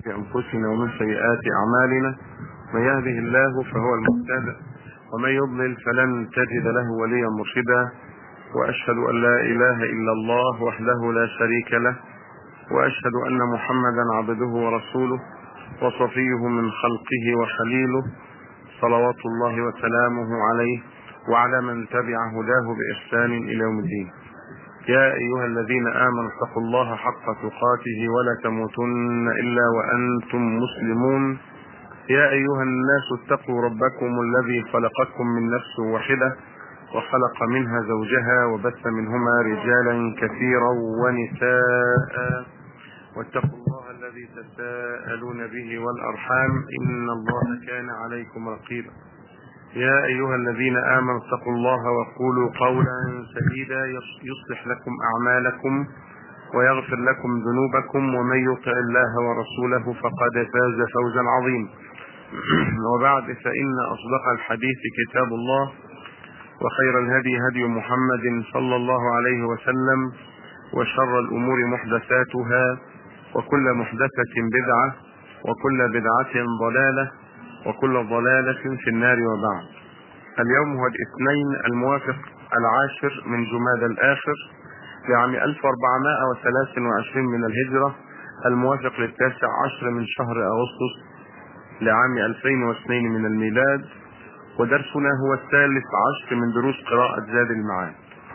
أنفسنا ومن سيئات أعمالنا، من يهده الله فهو المهتد ومن يضلل فلن تجد له وليا مرشدا. وأشهد أن لا إله إلا الله وحده لا شريك له، وأشهد أن محمدا عبده ورسوله وصفيه من خلقه وخليله، صلوات الله وسلامه عليه وعلى من تبع هداه بإحسان إلى يوم الدين. يا أيها الذين آمنوا اتقوا الله حق تقاته ولا تموتن إلا وأنتم مسلمون. يا أيها الناس اتقوا ربكم الذي خلقكم من نفس واحدة وخلق منها زوجها وبث منهما رجالا كثيرا ونساء، واتقوا الله الذي تساءلون به والأرحام إن الله كان عليكم رقيبا. يا أيها الذين آمنوا اتقوا الله وقولوا قولا سديدا يصلح لكم أعمالكم ويغفر لكم ذنوبكم، ومن يطع الله ورسوله فقد فاز فوزا عظيما. وبعد، فإن أصدق الحديث كتاب الله، وخير الهدي هدي محمد صلى الله عليه وسلم، وشر الأمور محدثاتها، وكل محدثة بدعة، وكل بدعة ضلالة، وكل ضلالة في النار. وبعد، اليوم هو الاثنين الموافق 10 من جمادى الآخر لعام 1423 من الهجرة، الموافق 19 من شهر أغسطس لعام 2002 من الميلاد. ودرسنا هو 13 من دروس قراءة زاد المعاد.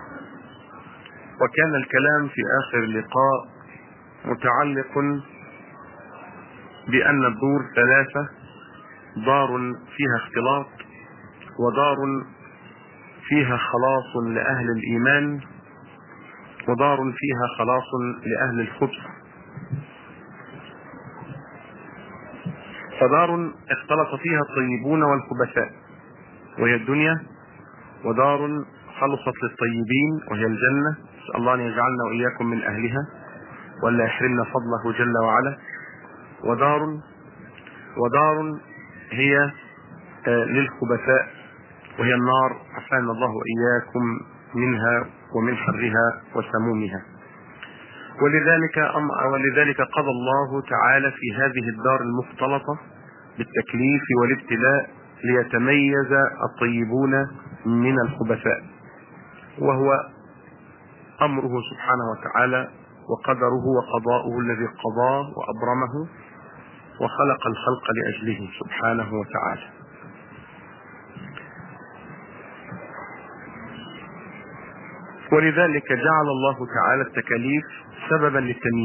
وكان الكلام في آخر اللقاء متعلق بأن الدور 3: دار فيها اختلاط، ودار فيها خلاص لأهل الإيمان، ودار فيها خلاص لأهل الخبث. فدار اختلط فيها الطيبون والخبثاء وهي الدنيا، ودار خلصت للطيبين وهي الجنة، نسأل الله أن يجعلنا وإياكم من أهلها ولا يحرمنا فضله جل وعلا. ودار هي للخبثاء وهي النار، عافانا الله وإياكم منها ومن حرها وسمومها. ولذلك قضى الله تعالى في هذه الدار المختلطة بالتكليف والابتلاء ليتميز الطيبون من الخبثاء، وهو أمره سبحانه وتعالى وقدره وقضاؤه الذي قضاه وأبرمه وخلق الخلق لأجله سبحانه وتعالى. ولذلك جعل الله تعالى التكاليف سببا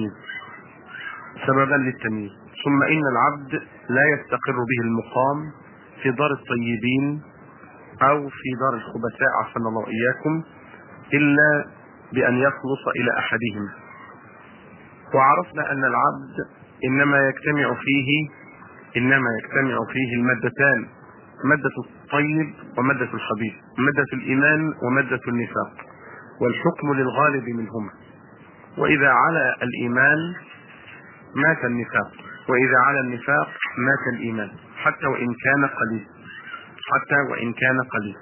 للتمييز. ثم إن العبد لا يستقر به المقام في دار الطيبين أو في دار الخبثاء عافانا الله وإياكم إلا بأن يخلص إلى أحدهما. وعرفنا أن العبد إنما يجتمع فيه المادتان: مادة الطيب ومادة الخبيث، مادة الإيمان ومادة النفاق، والحكم للغالب منهما. وإذا على الإيمان مات النفاق، وإذا على النفاق مات الإيمان، حتى وإن كان قليل.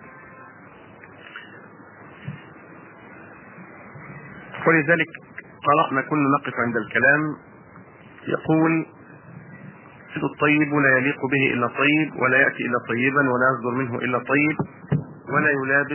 ولذلك قرأنا كنا نقف عند الكلام يقول: الطيب لا يليق به إلا طيب، ولا يأتي إلا طيبا، ولا يصدر منه إلا طيب، ولا يلابس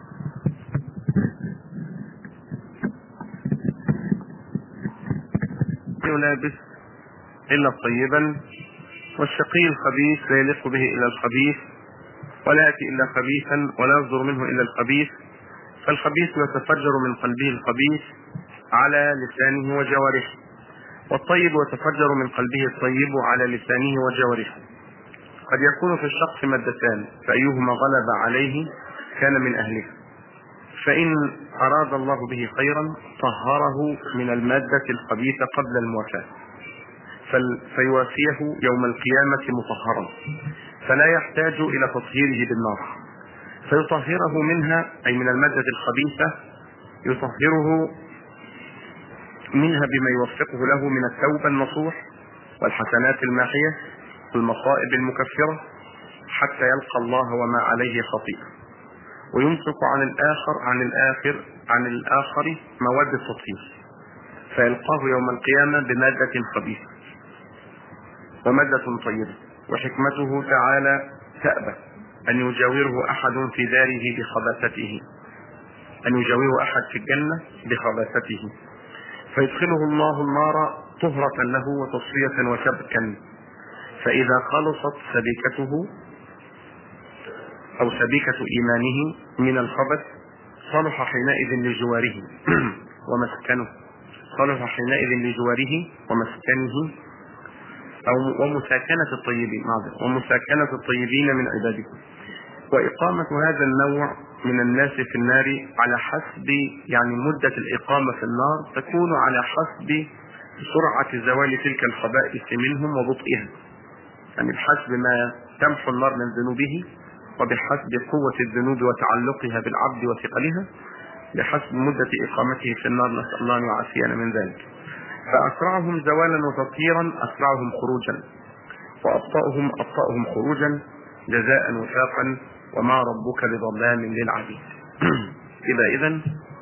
إلا طيبا. والشقي الخبيث لا يليق به إلا الخبيث، ولا يأتي إلا خبيثا، ولا يصدر منه إلا الخبيث. فالخبيث يتفجر من قلبه الخبيث على لسانه وجوارحه، والطيب يتفجر من قلبه الطيب على لسانه وجوارحه. قد يكون في الشخص مادتان، فأيهما غلب عليه كان من أهله، فإن أراد الله به خيرا طهره من المادة الخبيثة قبل الموافاة، فيوافيه يوم القيامة مطهرا، فلا يحتاج إلى تطهيره بالنار، فيطهره منها، أي من المادة الخبيثة، يطهره منها بما يوفقه له من التوبة النصوح والحسنات الماحية والمصائب المكفرة، حتى يلقى الله وما عليه خطيئة، ويمسك عن الآخر مواد التطهير، فيلقاه يوم القيامة بمادة خبيثة. ومادة طيبة. وحكمته تعالى تأبى أن يجاوره أحد في داره بخباثته، أن يجاوره أحد في الجنة بخباثته، فيدخله الله النار طهرة له وتصفية وسبكا. فإذا خلصت سبيكته أو سبيكة إيمانه من الخبث صلح حينئذ لجواره ومسكنه، صلح حينئذ لجواره ومسكنه أو ومساكنة الطيبين، ومساكنة الطيبين من عباده. وإقامة هذا النوع من الناس في النار على حسب مدة الإقامة في النار تكون على حسب سرعة زوال تلك الخبائث منهم وبطئها، بحسب ما تمحو النار من ذنوبه، وبحسب قوة الذنوب وتعلقها بالعبد وثقلها، بحسب مدة إقامته في النار، نسأل الله أن يعافينا من ذلك. فأسرعهم زوالا وتطهيرا أسرعهم خروجا، وأبطأهم خروجا جزاء وفاقا، وما ربك بظلام للعبيد. إذن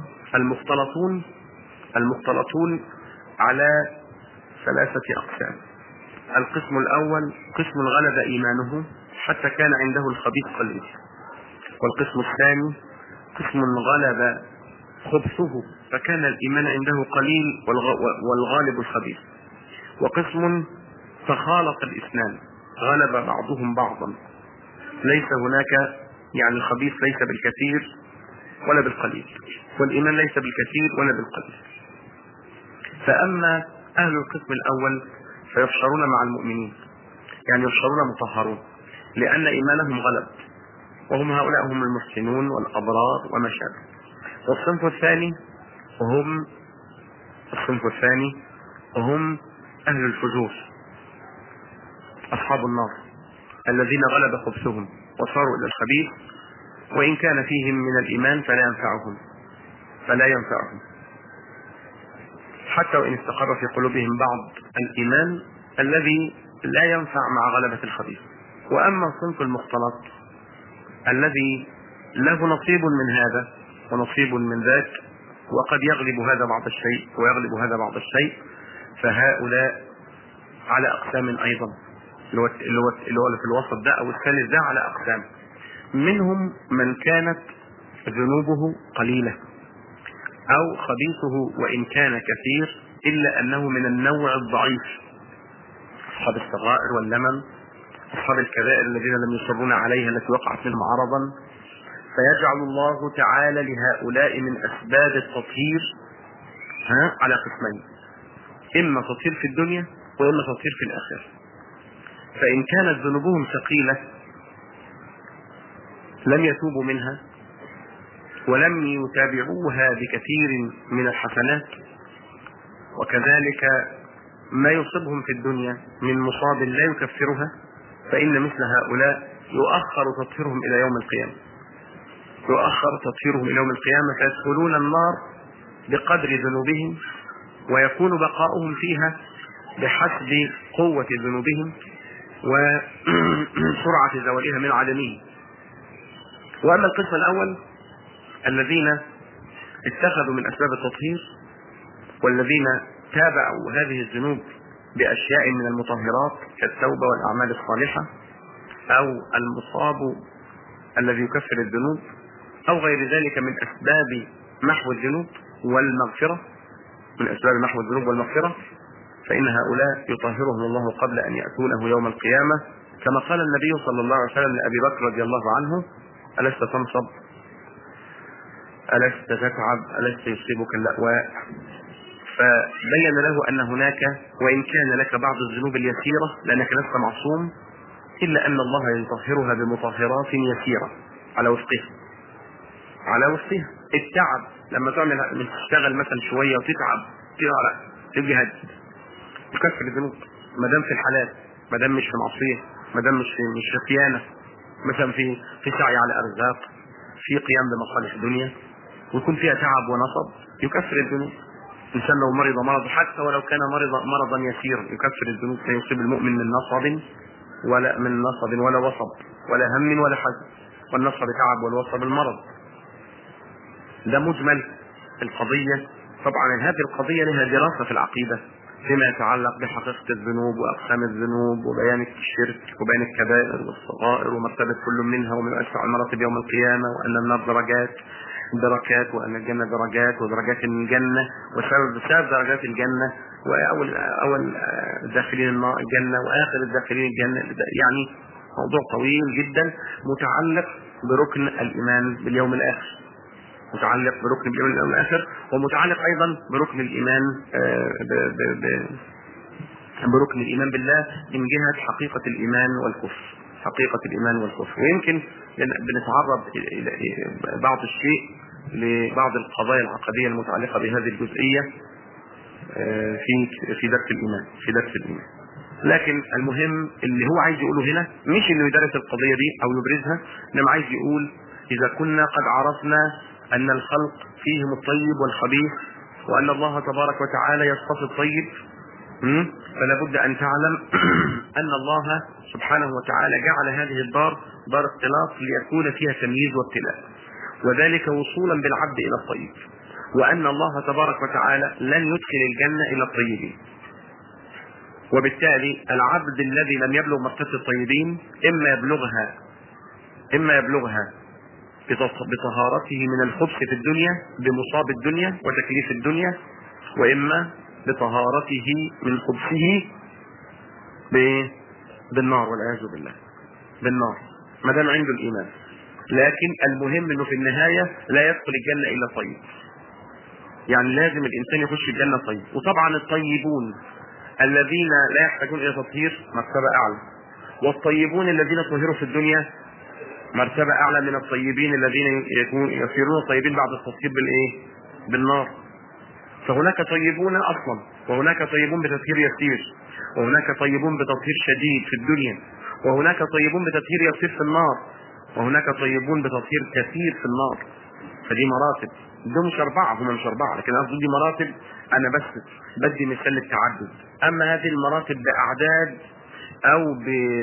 المختلطون على 3 أقسام. القسم الأول قسم غلب إيمانه حتى كان عنده الخبيث قليل، والقسم الثاني قسم غلب خبثه فكان الإيمان عنده قليل والغالب الخبيث، وقسم تخالط الإثنان غلب بعضهم بعضا، ليس هناك الخبيث ليس بالكثير ولا بالقليل، والإيمان ليس بالكثير ولا بالقليل. فأما أهل القسم الأول فيحشرون مع المؤمنين، يحشرون مطهرون لأن إيمانهم غلب، وهم هؤلاء هم المحسنون والأبرار وما شابه. والصنف الثاني وهم أهل الفجور أصحاب النار الذين غلب خبثهم وصاروا إلى الخبيث، وإن كان فيهم من الإيمان فلا ينفعهم حتى وإن استقر في قلوبهم بعض الإيمان الذي لا ينفع مع غلبة الخبيث. وأما الصنف المختلط الذي له نصيب من هذا ونصيب من ذاك، وقد يغلب هذا بعض الشيء ويغلب هذا بعض الشيء، فهؤلاء على أقسام أيضا، اللي هو في الوسط ده أو الثالث ده على أقسام. منهم من كانت ذنوبه قليلة أو خبيثه وإن كان كثير إلا أنه من النوع الضعيف، أصحاب الصغائر واللمم، أصحاب الكبائر الذين لم يصرون عليها التي وقعت منهم عرضا، فيجعل الله تعالى لهؤلاء من أسباب التطهير على قسمين: إما تطهير في الدنيا وإما تطهير في الآخرة. فإن كانت ذنوبهم ثقيلة لم يتوبوا منها ولم يتابعوها بكثير من الحسنات، وكذلك ما يصيبهم في الدنيا من مصاب لا يكفرها، فإن مثل هؤلاء يؤخر تطهيرهم إلى يوم القيامة، فيدخلون النار بقدر ذنوبهم، ويكون بقاؤهم فيها بحسب قوة ذنوبهم وسرعة زوالها من عدمه. وأما القسم الأول الذين اتخذوا من أسباب التطهير والذين تابعوا هذه الذنوب بأشياء من المطهرات كالتوبة والأعمال الصالحة، أو المصاب الذي يكفر الذنوب، أو غير ذلك من أسباب محو الذنوب والمغفرة، فإن هؤلاء يطهرهم الله قبل أن يأتونه يوم القيامة، كما قال النبي صلى الله عليه وسلم لأبي بكر رضي الله عنه: ألست تنصب؟ ألست تتعب؟ ألست يصيبك اللأواء؟ فبين له أن هناك، وإن كان لك بعض الذنوب اليسيرة لأنك لست معصوم، إلا أن الله يطهرها بمطهرات يسيرة على وفقها. التعب لما تعمل تشتغل مثلا شوية وتتعب تجهد تكفر الذنوب، ما دام في الحلال، ما دام مش في معصية، ما دام مش في خيانة، مثلا في سعي على أرزاق، في قيام بمصالح الدنيا، ويكون فيها تعب ونصب، يكفر الذنوب. الإنسان لو مرض حتى ولو كان مرضا يسيرا يكفر الذنوب، فيصيب المؤمن من نصب ولا وصب ولا هم ولا حزن، والنصب تعب والوصب المرض. ده مجمل القضية. طبعا هذه القضية لها دراسة في العقيدة، فيما يتعلق بحقيقة الذنوب وأقسام الذنوب وبيان الشرك وبيان الكبائر والصغائر ومرتبة كل منها ومن أشرع المراتب يوم القيامة، وأن النار دركات وأن الجنة درجات ودرجات الجنة وسبب درجات الجنة، وأول داخلين الجنة وآخر الداخلين الجنة. يعني موضوع طويل جدا متعلق بركن الإيمان باليوم الآخر، متعلق بركن الإيمان الآخر، ومتعلق أيضا بركن الإيمان بركن الإيمان بالله من جهة حقيقة الإيمان والكفر، حقيقة الإيمان والكفر. ويمكن بنتعرض إلى بعض الشيء لبعض القضايا العقدية المتعلقة بهذه الجزئية في درس الإيمان. لكن المهم اللي هو عايز يقوله هنا مش انه يدرس القضية دي او يبرزها، انما عايز يقول اذا كنا قد عرفنا ان الخلق فيهم الطيب والخبيث، وان الله تبارك وتعالى يصطفي الطيب، فلا بد ان تعلم ان الله سبحانه وتعالى جعل هذه الدار دار اختلاط ليكون فيها تمييز وابتلاء، وذلك وصولا بالعبد الى الطيب، وان الله تبارك وتعالى لن يدخل الجنة الى الطيبين. وبالتالي العبد الذي لم يبلغ مرتبة الطيبين إما يبلغها بطهارته من الخبث في الدنيا بمصاب الدنيا وتكليف الدنيا، وإما بطهارته من خبثه بالنار والعياذ بالله، بالنار ما دام عنده الإيمان. لكن المهم انه في النهاية لا يدخل الجنة إلا طيب، يعني لازم الإنسان يخش الجنة طيب. وطبعا الطيبون الذين لا يحتاجون الى تطهير مرتبة اعلى، والطيبون الذين طهروا في الدنيا مرتبة اعلى من الطيبين الذين يصيرون طيبين بعد التطهير بالنار. فهناك طيبون اصلا، وهناك طيبون بتطهير يسير، وهناك طيبون بتطهير شديد في الدنيا، وهناك طيبون بتطهير يسير في النار، وهناك طيبون بتطهير كثير في النار. فدي مراتب، دول مش اربعة، هم مش اربعة، لكن قصدي دي مراتب انا بس بدي مثال للتعدد. اما هذه المراتب باعداد او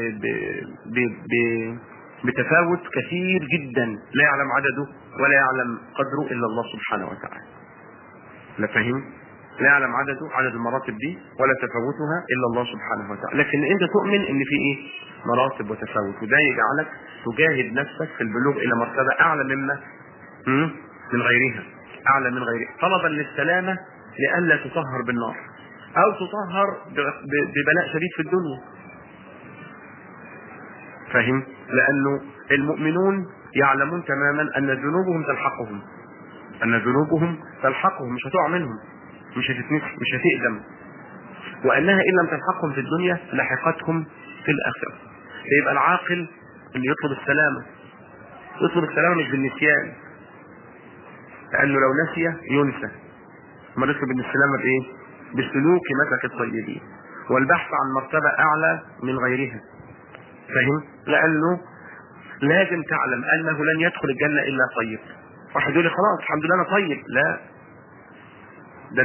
بتفاوت كثير جدا لا يعلم عدده ولا يعلم قدره الا الله سبحانه وتعالى. لا فهم؟ لا يعلم عدد المراتب دي ولا تفاوتها الا الله سبحانه وتعالى. لكن انت تؤمن ان في مراتب وتفاوت، وده يجعلك تجاهد نفسك في البلوغ الى مرتبة اعلى من غيرها، اعلى من غيرها، طلبا للسلامة لئلا تطهر بالنار او تطهر ببلاء شديد في الدنيا. فهم؟ لانه المؤمنون يعلمون تماما ان ذنوبهم تلحقهم، مش هتقع منهم، مش هتتنسي، مش هتقدم، وانها ان لم تلحقهم في الدنيا لحقتهم في الاخرة. فيبقى العاقل اللي يطلب السلامة مش بالنسيان، لانه لو نسي ينسى، ما نطلب السلامة بسلوك مسك الطيبين والبحث عن مرتبة اعلى من غيرها. فهم؟ لانه لازم تعلم انه لن يدخل الجنة الا طيب. واحد يقول لي خلاص الحمد لله انا طيب، لا، ده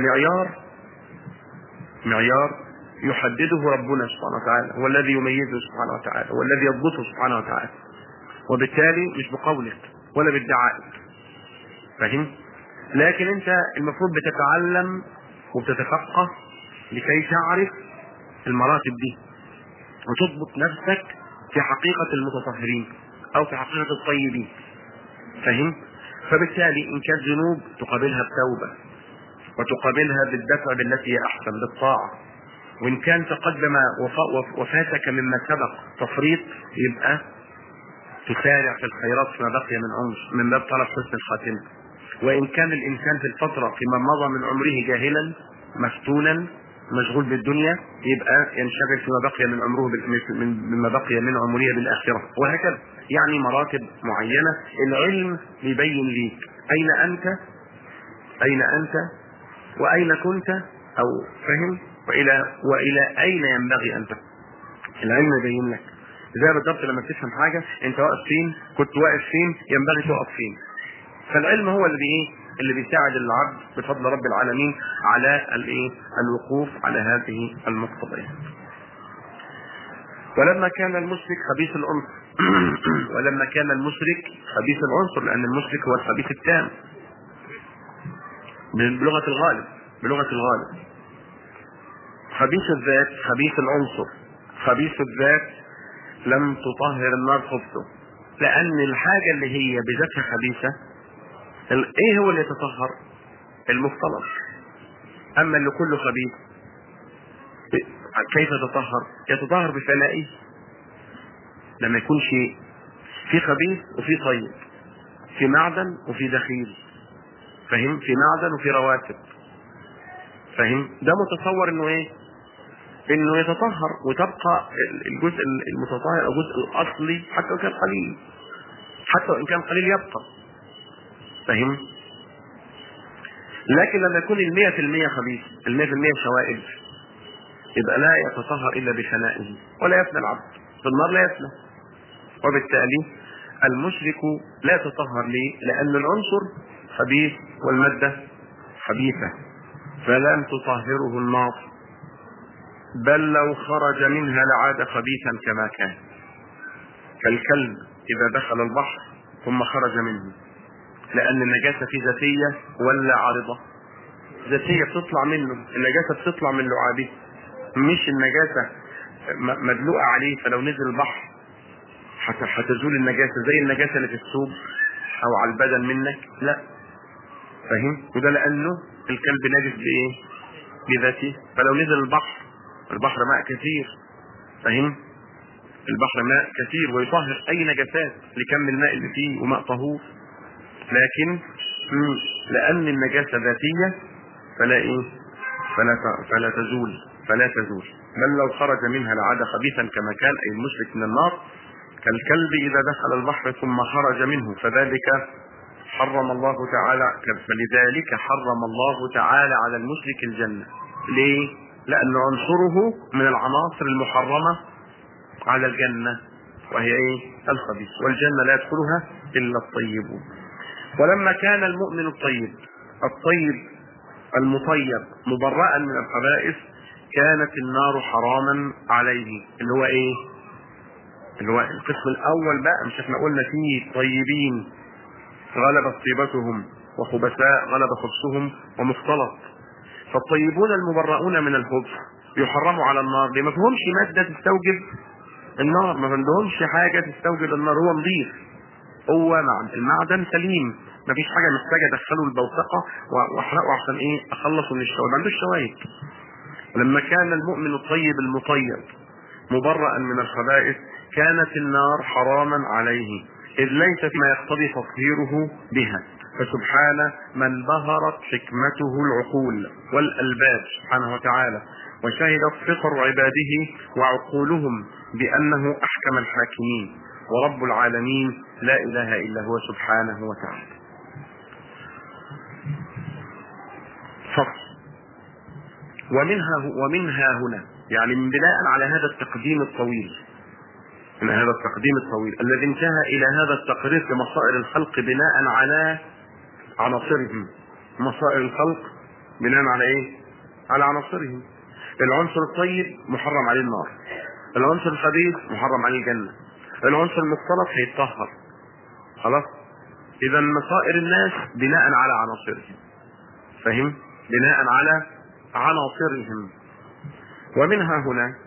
معيار يحدده ربنا سبحانه وتعالى، هو الذي يميزه سبحانه وتعالى، هو الذي يضبطه سبحانه وتعالى، وبالتالي مش بقولك ولا بادعائك. فهم؟ لكن انت المفروض بتتعلم وبتتفقه لكي تعرف المراتب دي وتضبط نفسك في حقيقة المتطهرين او في حقيقة الطيبين. فهم؟ فبالتالي ان كانت ذنوب تقابلها بتوبة وتقابلها بالدفع بالتي هي احسن بالطاعة، وان كان تقدم وفاتك مما سبق تفريط يبقى تسارع في الخيرات فيما بقي من عمر من باب طلب حسن الخاتمة. وان كان الانسان في الفترة فيما مضى من عمره جاهلا مفتونا مشغول بالدنيا يبقى ينشغل فيما بقي من عمره مما بقي من عمره بالاخرة، وهكذا. يعني مراتب معينة العلم يبين ليك اين انت واين كنت، او فهم، والى اين ينبغي ان تكون. العلم يبين لك زي بالضبط لما تفهم حاجة انت واقف فين، كنت واقف فين، ينبغي تقف فين. فالعلم هو اللي بيساعد العبد بفضل رب العالمين على الوقوف على هذه المقتضيات. ولما كان المشرك خبيث العنصر لان المشرك هو الخبيث التام بلغة الغالب. خبيث الذات خبيث العنصر. خبيث الذات لم تطهر النار خبثه، لان الحاجة اللي هي بذاتها خبيثة ايه هو اللي يتطهر؟ المختلط. اما اللي كله خبيث كيف يتطهر؟ يتطهر بفنائه. لما يكون شيء في خبيث وفي طيب، في معدن وفي دخيل، فهم؟ في معدن وفي رواتب، فهم؟ ده متصور انه ايه؟ انه يتطهر وتبقى الجزء المتطهر او الجزء الاصلي حتى وان كان قليل، حتى وان كان قليل يبقى، فهم؟ لكن لما يكون 100% خبيث، 100% شوائب، يبقى لا يتطهر الا بفنائه، ولا يفنى العبد في النار، لا يفنى. وبالتالي المشرك لا يتطهر. ليه؟ لان العنصر خبيث والمادة خبيثة، فلن تطهره النار، بل لو خرج منها لعاد خبيثا كما كان، كالكلب اذا دخل البحر ثم خرج منه، لان النجاسة في ذاتية ولا عارضة؟ ذاتية بتطلع منه، النجاسة بتطلع من لعابه، مش النجاسة مدلوقة عليه، فلو نزل البحر هتزول النجاسة زي النجاسة اللي في الثوب او على البدن منك، لا، فاهم؟ وده لانه الكلب نجس بايه؟ بذاته. فلو نزل البحر ماء كثير، فاهم؟ البحر ماء كثير ويطهر اي نجاسات لكم الماء اللي فيه، وماء طهور. لكن لان النجاسة ذاتية فلا ايه؟ فلا تزول، بل لو خرج منها لعاد خبيثا كما كان، اي المشرك من النار، كالكلب اذا دخل البحر ثم خرج منه، فلذلك حرم الله تعالى على المشرك الجنة. ليه؟ لأن عنصره من العناصر المحرمة على الجنة، وهي ايه؟ الخبيث، والجنة لا يدخلها إلا الطيبون. ولما كان المؤمن الطيب المطيب مبرأ من الخبائث، كانت النار حراما عليه. اللي هو ايه؟ اللي هو القسم الاول بقى، مش احنا قلنا فيه طيبين غلبت طيبتهم وخبثاء غلب خبثهم ومختلط؟ فالطيبون المبرؤون من الخبث يحرموا على النار، ليه؟ ما فيهمش مادة تستوجب النار، ما عندهمش حاجة تستوجب النار، هو نظيف، هو المعدن سليم، ما فيش حاجة محتاجة ادخله البوثقة واحرقه عشان ايه؟ اخلصه من الشوائب، ما عندوش شوائب. لما كان المؤمن الطيب المطيب مبرأ من الخبائث، كانت النار حراما عليه، إذ ليس فيما يقتضي تطهيره بها. فسبحان من بهرت حكمته العقول والألباب سبحانه وتعالى، وشهدت فطر عباده وعقولهم بأنه أحكم الحاكمين ورب العالمين لا إله إلا هو سبحانه وتعالى. فصل. ومنها هنا، يعني من بناء على هذا التقديم الطويل، الذي انتهى إلى هذا التقرير في مصائر الخلق بناء على عناصرهم. مصائر الخلق بناء على ايه؟ على عناصرهم. العنصر الطيب محرم عليه النار، العنصر الخبيث محرم عليه الجنة، العنصر المختلط هيتطهر، خلاص؟ اذا مصائر الناس بناء على عناصرهم، فهم؟ بناء على عناصرهم. ومنها هنا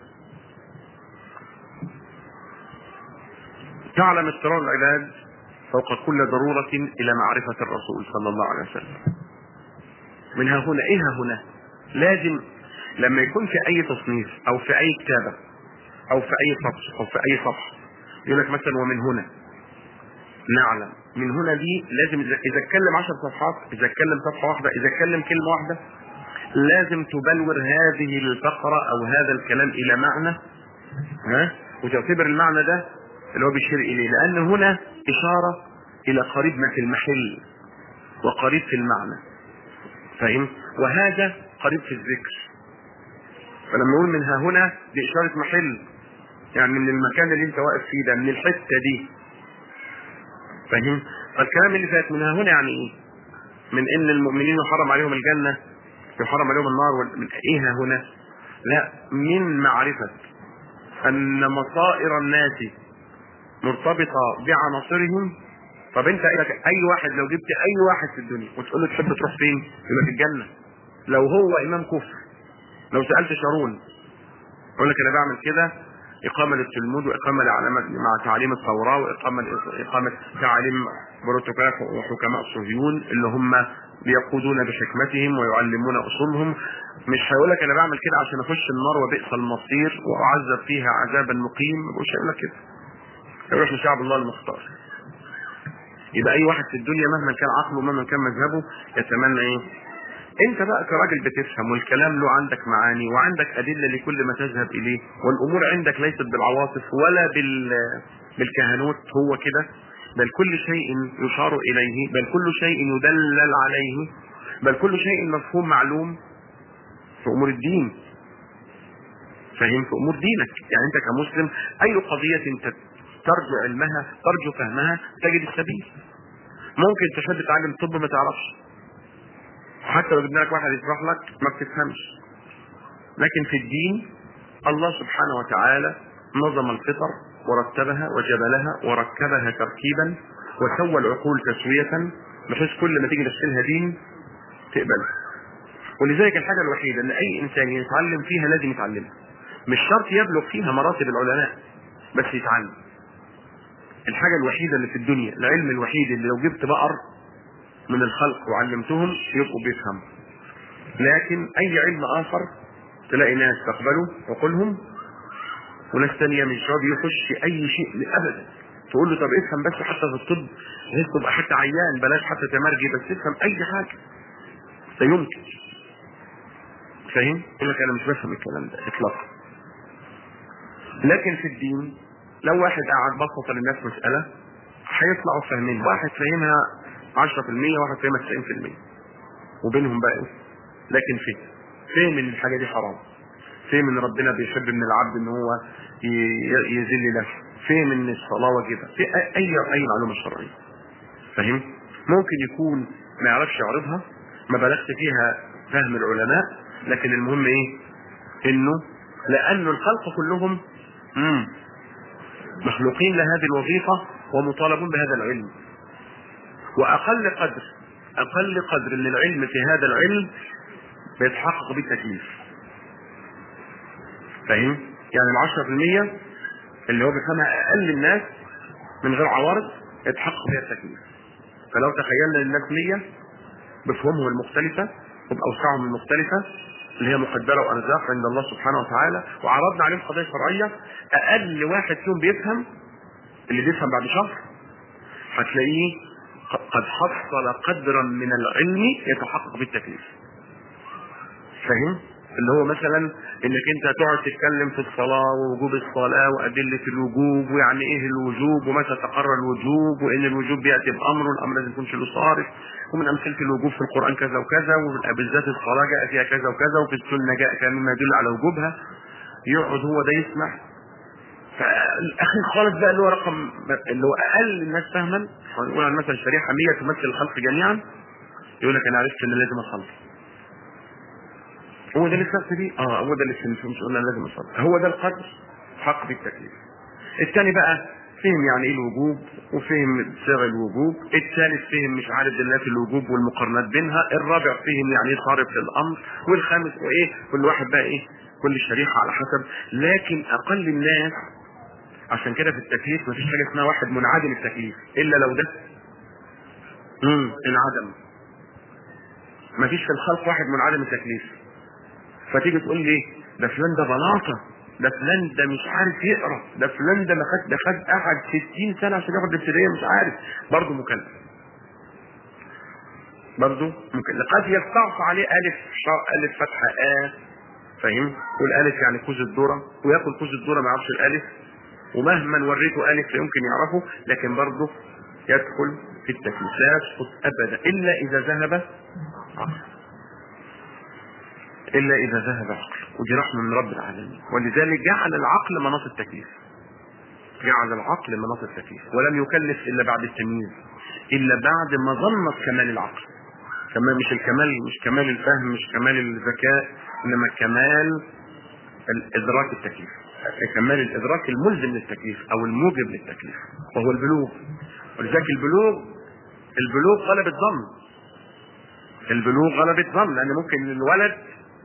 تعلم اضطرار العباد فوق كل ضرورة إلى معرفة الرسول صلى الله عليه وسلم. منها هنا، إيه هنا؟ لازم لما يكون في أي تصنيف أو في أي كتابة أو في أي سطر أو في أي صفحة يقول لك مثلا ومن هنا نعلم، من هنا دي لازم إذا اتكلم 10 صفحات، إذا اتكلم صفحة واحدة، إذا اتكلم كلمة واحدة، لازم تبلور هذه الفقرة أو هذا الكلام إلى معنى، وتعتبر المعنى ده اللي هو بيشير إليه، لأن هنا إشارة إلى قريب ما في المحل وقريب في المعنى، فاهم؟ وهذا قريب في الذكر. فلما نقول منها هنا دي إشارة محل، يعني من المكان اللي انت واقف فيه ده، من الحتة دي، فاهم؟ فالكلام اللي فات منها هنا يعني ايه؟ من ان المؤمنين يحرم عليهم الجنة، يحرم عليهم النار، من ايه هنا؟ لا، من معرفة ان مصائر الناس مرتبطة بعناصرهم. طب انت اي واحد لو جبت اي واحد في الدنيا وتقول له تحب تروح فين؟ يبقى في الجنة. لو هو امام كفر لو سألت شارون يقول لك انا بعمل كده اقامة للتلمود واقامة مع تعليم التوراة واقامة تعليم بروتوكولات وحكماء الصهيون اللي هم بيقودون بحكمتهم ويعلمون اصولهم. مش هيقول لك انا بعمل كده عشان اخش النار وبئس المصير واعذب فيها عذابا مقيم، مش هيقول لك كده. يروح لشعب الله المختار. يبقى اي واحد في الدنيا مهما كان عقله ومهما كان مذهبه يتمنى ايه؟ انت بقى كراجل بتفهم والكلام له عندك معاني وعندك ادله لكل ما تذهب اليه، والامور عندك ليست بالعواطف ولا بالكهنوت، هو كده، بل كل شيء يشار اليه، بل كل شيء يدلل عليه، بل كل شيء مفهوم معلوم في امور الدين. فهم؟ في امور دينك. يعني انت كمسلم اي قضيه انت ترجو علمها ترجو فهمها تجد السبيل. ممكن تحب تتعلم طب ما تعرفش، حتى لو جبنا لك واحد يشرح لك ما بتفهمش، لكن في الدين الله سبحانه وتعالى نظم الفطر ورتبها وجبلها وركبها تركيبا وسوى العقول تسوية بحيث كل ما تيجي تشكلها دين تقبلها. ولذلك الحاجة الوحيدة ان اي انسان يتعلم فيها لازم يتعلمها، مش شرط يبلغ فيها مراتب العلماء بس يتعلم. الحاجة الوحيدة اللي في الدنيا، العلم الوحيد اللي لو جبت بقر من الخلق وعلمتهم يبقوا بيفهموا. لكن اي علم اخر تلاقي ناس تقبله عقولهم وناس ثانيه مش راضي يخش اي شيء ابدا. تقول له طب افهم بس حتى في الطب بحيث تبقى حتى عيان، بلاش حتى تمرجي، بس افهم اي حاجه. لا يمكن. فاهم؟ يقول لك انا مش بفهم الكلام ده اطلاقا. لكن في الدين لو واحد قاعد بسط للناس مساله هيطلعوا فاهمين، واحد فاهمها 10% واحد فاهمها 90%، وبينهم بقى ايه؟ لكن فهم ان الحاجه دي حرام، فهم ان ربنا بيحب من العبد ان هو يذل له، فهم ان الصلاه واجبه، في اي معلومه شرعيه. فاهم؟ ممكن يكون ما يعرفش يعرضها، ما بلغت فيها فهم العلماء، لكن المهم ايه؟ انه لان الخلق كلهم مخلوقين لهذه الوظيفه ومطالبون بهذا العلم، واقل قدر من العلم في هذا العلم بيتحقق بالتكليف. فاهم؟ يعني 10% اللي هو بيفهمها اقل الناس من غير عوارض يتحقق بها التكليف. فلو تخيلنا الناس 100 بفهمهم المختلفه وباوسعهم المختلفه اللي هي مقدره وارزاق عند الله سبحانه وتعالى، وعرضنا عليهم قضايا شرعيه، اقل واحد فيهم بيفهم، اللي بيفهم بعد شهر هتلاقيه قد حصل قدرا من العلم يتحقق بالتكليف. فاهم؟ اللي هو مثلا انك انت تقعد تتكلم في الصلاه ووجوب الصلاه وادله الوجوب ويعني ايه الوجوب ومتى تقرر الوجوب وان الوجوب بياتي بامر والامر لازم يكون له صارف، ومن امثله الوجوب في القران كذا وكذا، وبالذات الصلاه جاء فيها كذا وكذا، وفي السنه جاء كذا مما يدل على وجوبها. يقعد هو ده يسمع. فالاخير خالص بقى اللي هو رقم اللي هو اقل الناس فهما، هنقول عن مثلا الشريحه 100 تمثل الخلق جميعا، يقول لك انا عرفت ان لازم اصلي. هو ده اللي استفدت بيه؟ هو ده اللي مش قلنا لازم اصلي، هو ده القدر حق بالتكليف. الثاني بقى فهم يعني ايه الوجوب وفهم صيغ الوجوب، الثالث فهم مش عارف دلالات الوجوب والمقارنات بينها، الرابع فهم يعني ايه صارف للامر، والخامس وايه، كل واحد بقى ايه، كل شريحه على حسب. لكن اقل الناس عشان كده في التكليف مفيش حاجه اسمها واحد منعدم التكليف الا لو ده انعدم. مفيش في الخلق واحد منعدم التكليف. فتيجي تقول لي ده فلان ده بلاطه، ده فلان ده مش عارف يقرا، ده فلان ده خد قعد 60 سنه عشان ياخد الابتدائيه مش عارف، برضه مكلف. برضه ممكن قد يستعصى عليه الف فتحه فاهم؟ والالف يعني كوز الذره، وياكل كوز الذره ما يعرفش الالف، ومهما وريته الف لا يمكن يعرفه، لكن برضه يدخل في التكليف لا يسقط ابدا الا اذا ذهب عقل. الا اذا ذهب عقل، ودي رحمه من رب العالمين. ولذلك جعل العقل مناط التكليف، جعل العقل مناط التكليف، ولم يكلف الا بعد التمييز، الا بعد ما ظنت كمال العقل. كمان مش الكمال، مش كمال الفهم، مش كمال الذكاء، انما كمال الادراك التكليف، كمال الادراك الملزم للتكليف او الموجب للتكليف، وهو البلوغ. ولذلك البلوغ غلب الظن، البلوغ غلب الظن، لان ممكن الولد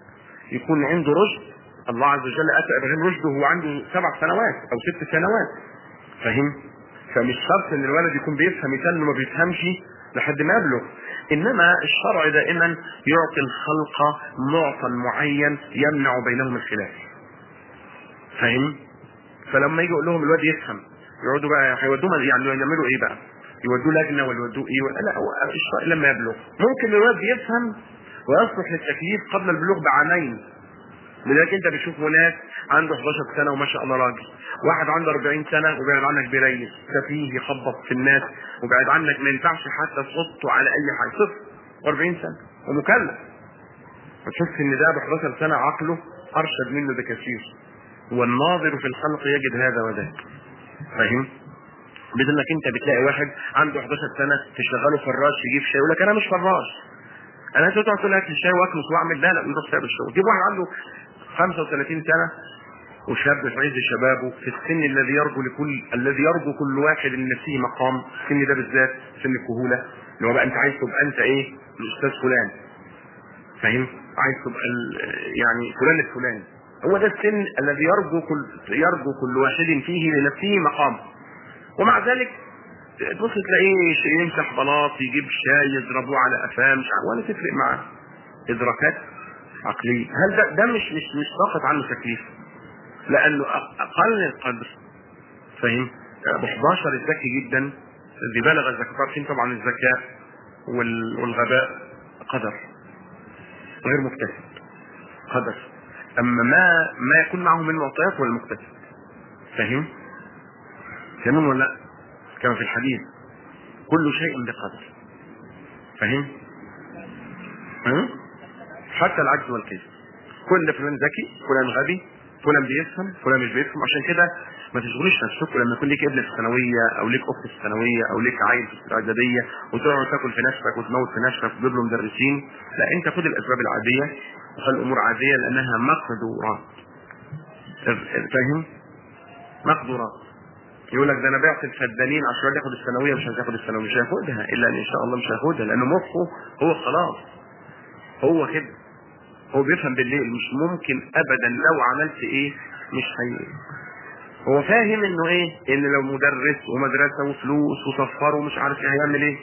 يكون عنده رشد. الله عز وجل اتى ابراهيم رشده وهو عنده 7 سنوات او 6 سنوات. فاهم؟ فمش شرط ان الولد يكون بيفهم، مثال انه ما بيفهمش لحد ما يبلغ. انما الشرع دائما يعطي الخلق معطى معين يمنع بينهم الخلاف. فاهم؟ فلما يجي يقول لهم الواد يفهم، يقعدوا بقى هيودوه يعني يعملوا ايه بقى؟ يودوه لجنه ولا يودوه ايه؟ ولا لا، هو الشرع لما يبلغ ممكن الواد يفهم ويصلح للتكليف قبل البلوغ بعامين. لذلك انت بتشوف ناس عنده 11 سنه وما شاء الله راجل، واحد عنده 40 سنه وبعد عنك بيريس سفيه يخبط في الناس وبعد عنك ما ينفعش حتى تحطه على اي حاجه، صفر و40 سنه ومكلف. فتشوف ان ده ب 11 سنه عقله ارشد منه بكثير، والناظر في الخلق يجد هذا وذاك. فاهم؟ بدل انك انت بتلاقي واحد عنده 11 سنه تشغله فراش يجيب شاي يقول لك انا مش فراش، انا تقعد تقول لك الشاي واكنس واعمل، لا يروح سايب الشغل. جيب واحد عنده 35 سنه وشاب في عز شبابه في السن الذي يرجو كل واحد لنفسه مقام، السن ده بالذات سن الكهوله، اللي هو بقى انت عايز تبقى انت ايه؟ الاستاذ فلان. فاهم؟ عايز تبقى يعني فلان الفلاني. هو ده السن الذي يرجو كل واحد فيه لنفسه مقام. ومع ذلك تبص تلاقيه يمسح بلاط، يجيب شاي يضربوه على قفاه، مش ولا تفرق معاه. ادراكات عقليه. هل ده مش ساقط عنه تكليف؟ لانه اقل القدر. فاهم؟ ابو 11 الذكي جدا الذي بلغ الذكاء. عارفين طبعا الذكاء والغباء قدر غير مكتسب، قدر. اما ما يكون معه من معطيات هو المكتسب. فاهم؟ كمان ولا لا؟ كما في الحديث كل شيء بقدر. فاهم؟ حتى العجز والكسل. كل فلان ذكي، فلان غبي، فلان بيفهم، فلان مش بيفهم. عشان كده ما تشغليش نفسك لما يكون ليك ابن في الثانويه او ليك اخت في الثانويه او ليك عيل في الاعداديه وتقعد تاكل في نفسك وتموت في نفسك وتجيب له مدرسين. لا، انت خد الاسباب العاديه وخلي الامور عاديه لانها مقدورات. فاهم؟ مقدورات. يقول لك ده انا بعت الفدانين عشان ياخد الثانويه، مش هتاخد الثانويه، مش هياخدها الا ان شاء الله مش هياخدها، لانه مخه هو خلاص هو كده، هو بيفهم بالليل. مش ممكن ابدا لو عملت ايه مش هو فاهم انه ايه، ان لو مدرس ومدرسه وفلوس وسفره ومش عارف ايه هيعمل ايه،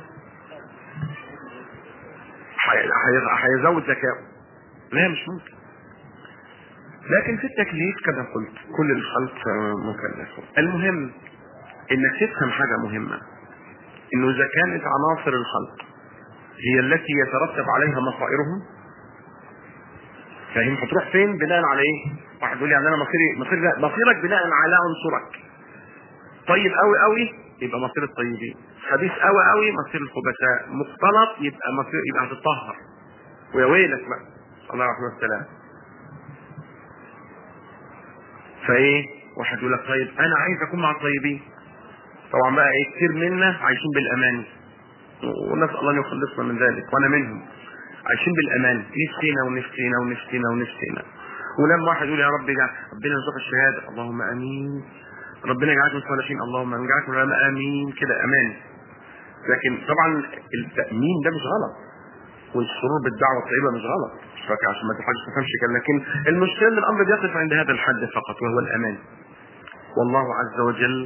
هيزود ذكائه. لا، مش ممكن. لكن في التكليف كما قلت كل الخلق مكلفون. المهم انك تفهم حاجه مهمه، انه اذا كانت عناصر الخلق هي التي يترتب عليها مصائرهم، فاهم؟ هتروح فين بناء على ايه؟ واحد يقول يعني انا مصيرك بناء على عنصرك. طيب قوي قوي يبقى مصير الطيبين، خبيث قوي قوي مصير الخبثاء، مختلط يبقى هتطهر. ويا ويلك بقى، الله يرحمه السلام. فايه؟ واحد يقول لك طيب انا عايز اكون مع الطيبين. طبعا بقى ايه، كتير منا عايشين بالامان، ونسال الله ان يخلصنا من ذلك، وانا منهم. عايشين بالامان، نفسينا ونفسينا ونفسينا ونفسينا. ولما واحد يقول يا رب ربنا يرزق الشهاده، اللهم امين. ربنا يجعلك من الصالحين، اللهم يجعلك من العلماء، امين. كده امان. لكن طبعا التامين ده مش غلط، والسرور بالدعوه الطيبه مش غلط، مش فاكر عشان ما تفهمش كده. لكن المشكله ان الامر بيقف عند هذا الحد فقط، وهو الامان. والله عز وجل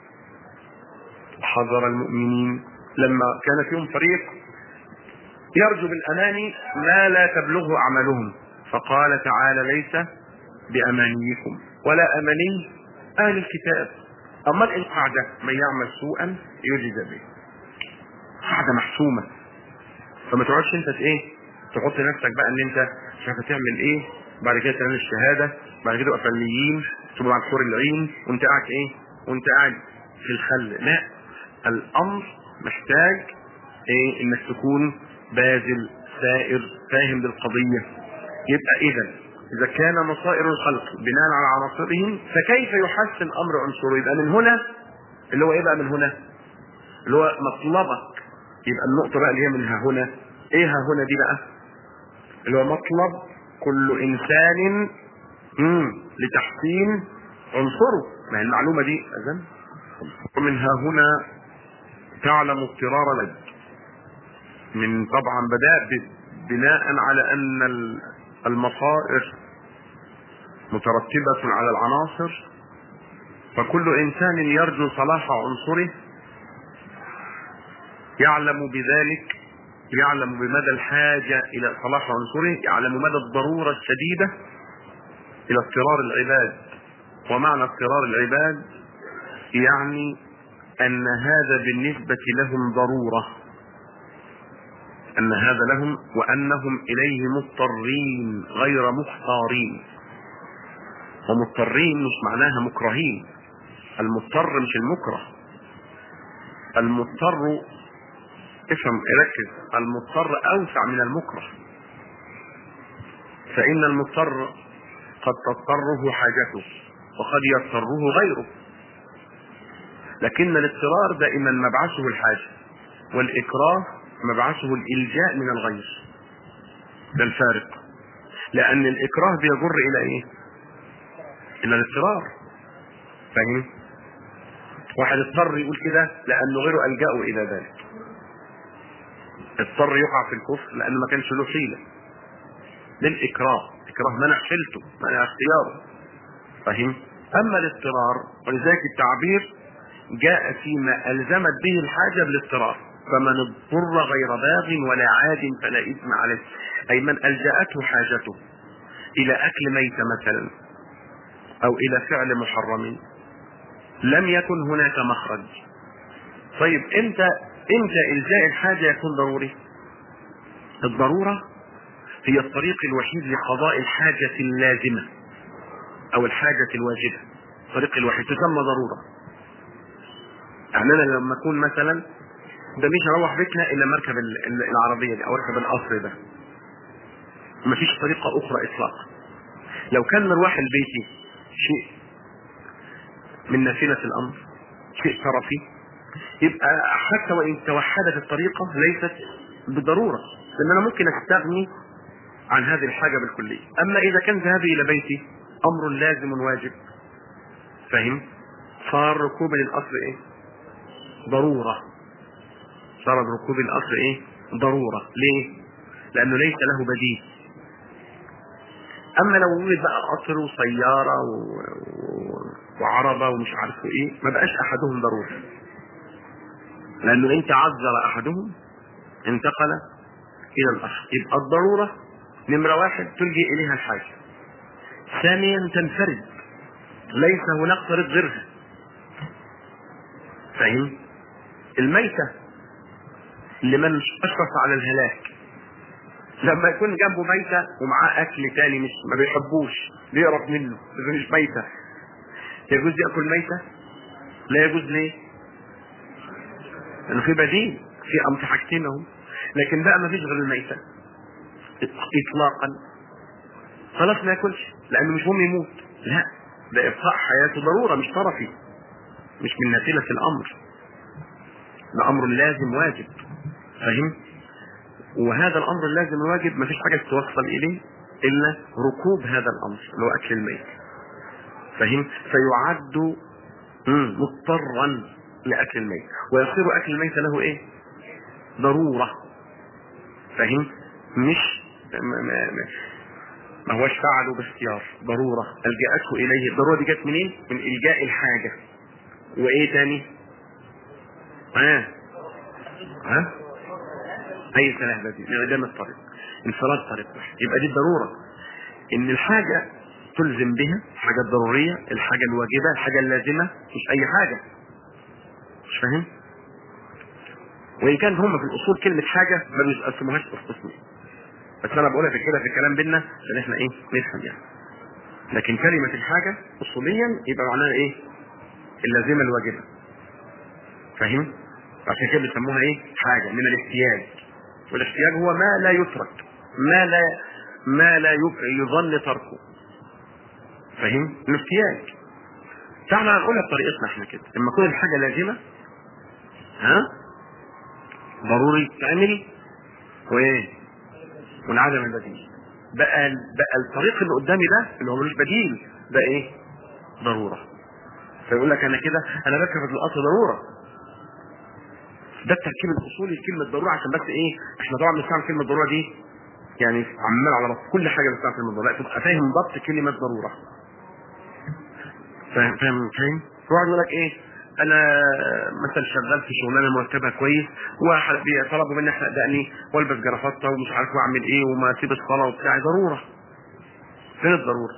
حذر المؤمنين لما كان فيهم فريق يرجو بالامان ما لا تبلغه اعمالهم، فقال تعالى ليس بامانيكم ولا اماني اهل الكتاب. اما القاعده من يعمل سوءا يجزى به، قاعده محسومه. فما تقعدش انت ايه تحط نفسك بقى ان انت مش عارف تعمل ايه، بعد كده تنال الشهاده، بعد كده تبقى فنيين تبقى مع الحور العين وانت قاعد ايه، وانت قاعد في الخل. لا، الامر محتاج ايه؟ انك تكون باذل سائر فاهم بالقضيه. يبقى اذا كان مصائر الخلق بناء على عناصرهم، فكيف يحسن امر عنصره؟ يبقى من هنا اللي هو ايه بقى؟ من هنا اللي هو مطلبك. يبقى النقطه بقى اللي هي من ها هنا، ايه ها هنا دي بقى؟ اللي هو مطلب كل انسان لتحسين عنصره. ما هي المعلومه دي اذن. ومن ها هنا تعلم اضطرار لك من طبعا بدأ بناء على ان المصائر مترتبة على العناصر، فكل إنسان يرجو صلاح عنصره يعلم بذلك، يعلم بمدى الحاجة إلى صلاح عنصره، يعلم مدى الضرورة الشديدة إلى اضطرار العباد. ومعنى اضطرار العباد يعني أن هذا بالنسبة لهم ضرورة، أن هذا لهم وأنهم إليه مضطرين غير مختارين. ومضطرين مش معناها مكرهين، المضطر مش المكره. المضطر، افهم ركز، المضطر أوسع من المكره، فإن المضطر قد تضطره حاجته وقد يضطره غيره، لكن الاضطرار دائما مبعثه الحاجة، والإكراه مبعثه الإلجاء من الغير. ده الفارق، لأن الإكراه بيجر إلى إيه؟ إلى الاضطرار. فاهم؟ واحد اضطر يقول كده لأنه غيره ألجأه إلى ذلك، اضطر يقع في الكفر لأنه ما كانش له حيلة. للإكراه، إكراه منع حيلته، منع اختياره. فاهم؟ أما الاضطرار، ولذلك التعبير جاء فيما ألزمت به الحاجة بالاضطرار، فمن اضطر غير باغ ولا عاد فلا إثم عليه، أي من ألجأته حاجته إلى أكل ميتة مثلا أو إلى فعل محرم لم يكن هناك مخرج. طيب امتى إلجاء الحاجة يكون ضروري؟ الضرورة هي الطريق الوحيد لقضاء الحاجة اللازمة أو الحاجة الواجبة. الطريق الوحيد تسمى ضرورة. يعني أنا لما أكون مثلا ده مش هروح بيتنا إلا مركب العربية دي أو أركب القصر ده، مفيش طريقة أخرى إطلاقا. لو كان مروح البيت شيء من نافلة الأمر، شيء طرفي، يبقى حتى وإن توحدت الطريقة ليست بضرورة، لأن أنا ممكن أستغني عن هذه الحاجة بالكلية. أما إذا كان ذهابي إلى بيتي أمر لازم واجب، فهم؟ صار ركوب الأصل إيه؟ ضرورة. صار ركوب الأصل إيه؟ ضرورة. ليه؟ لأنه ليس له بديل. أما لو وجد بقى قطر وسيارة وعربة ومش عارف إيه، ما بقاش أحدهم ضروري، لأنه إن تعذر أحدهم انتقل إلى الآخر. يبقى الضرورة نمرة واحد تلجئ إليها الحاجة، ثانيا تنفرد، ليس هناك طريق غيرها. فاهم؟ الميتة لمن أشرف على الهلاك، لما يكون جنبه ميتة ومعاه أكل تاني ما بيحبوش، بيقرف منه، إذا مش ميتة يجوز يأكل ميتة؟ لا يجوز. ليه؟ لأنه في بديل، في حاجتين اهو. لكن بقى ما فيش غير الميتة إطلاقا، خلاص ما ياكلش لأنه مش مهم يموت. لا، ده إبقاء حياته ضرورة مش طرفي، مش من نافلة الأمر، ده أمر لازم واجب. فاهم؟ وهذا الأمر اللازم الواجب ما فيش حاجة توصل إليه إلا ركوب هذا الأمر اللي هو أكل الميت. فاهم؟ فيعد مضطرا لأكل الميت، ويصير أكل الميت له إيه؟ ضرورة. فاهم؟ مش ما هوش فعله باختيار، ضرورة ألجأته إليه. الضرورة دي جت منين؟ من إلجاء الحاجة. وإيه تاني؟ أي سنة دي انعدام الطريق، انفراد طريق واحد. يبقى دي الضرورة، إن الحاجة تلزم بها، الحاجة الضرورية، الحاجة الواجبة، الحاجة اللازمة، مش أي حاجة. مش فاهم؟ وإن كان هم في الأصول كلمة حاجة ما بيقسموهاش قسمين، بس أنا بقولها في كده في الكلام بينا عشان إحنا إيه نفهم يعني. لكن كلمة الحاجة أصوليا يبقى معناها إيه؟ اللازمة الواجبة. فاهم؟ عشان كده بيسموها إيه؟ حاجة من الاحتياج. والاحتياج هو ما لا يترك، ما لا يظن تركه. فاهم؟ الاحتياج. تعالى نقولها بطريقتنا احنا كده، لما تكون الحاجة لازمة ضروري تعمل وايه؟ والعدم البديل. بقى الطريق اللي قدامي ده اللي هو ملوش بديل ده ايه؟ ضرورة. فيقول لك انا كده انا بركب القطر ضرورة. ده التركيب الاصولي لكلمة ضرورة، عشان بس ايه؟ احنا طبعا بنستعمل كلمة ضرورة دي يعني عمال على بطال كل حاجه بتاعت الموضوع، لا تبقى فاهم ضبط كلمه ضروره. فاهم فاهم فاهم. واحد يقول لك ايه، انا مثلا شغال في شغلانه مرتبها كويس وطلبوا مني احلق دقني والبس جرافطه ومش عارف اعمل ايه وما اسيب الصلاه وبتاع. ضروره. فين الضروره؟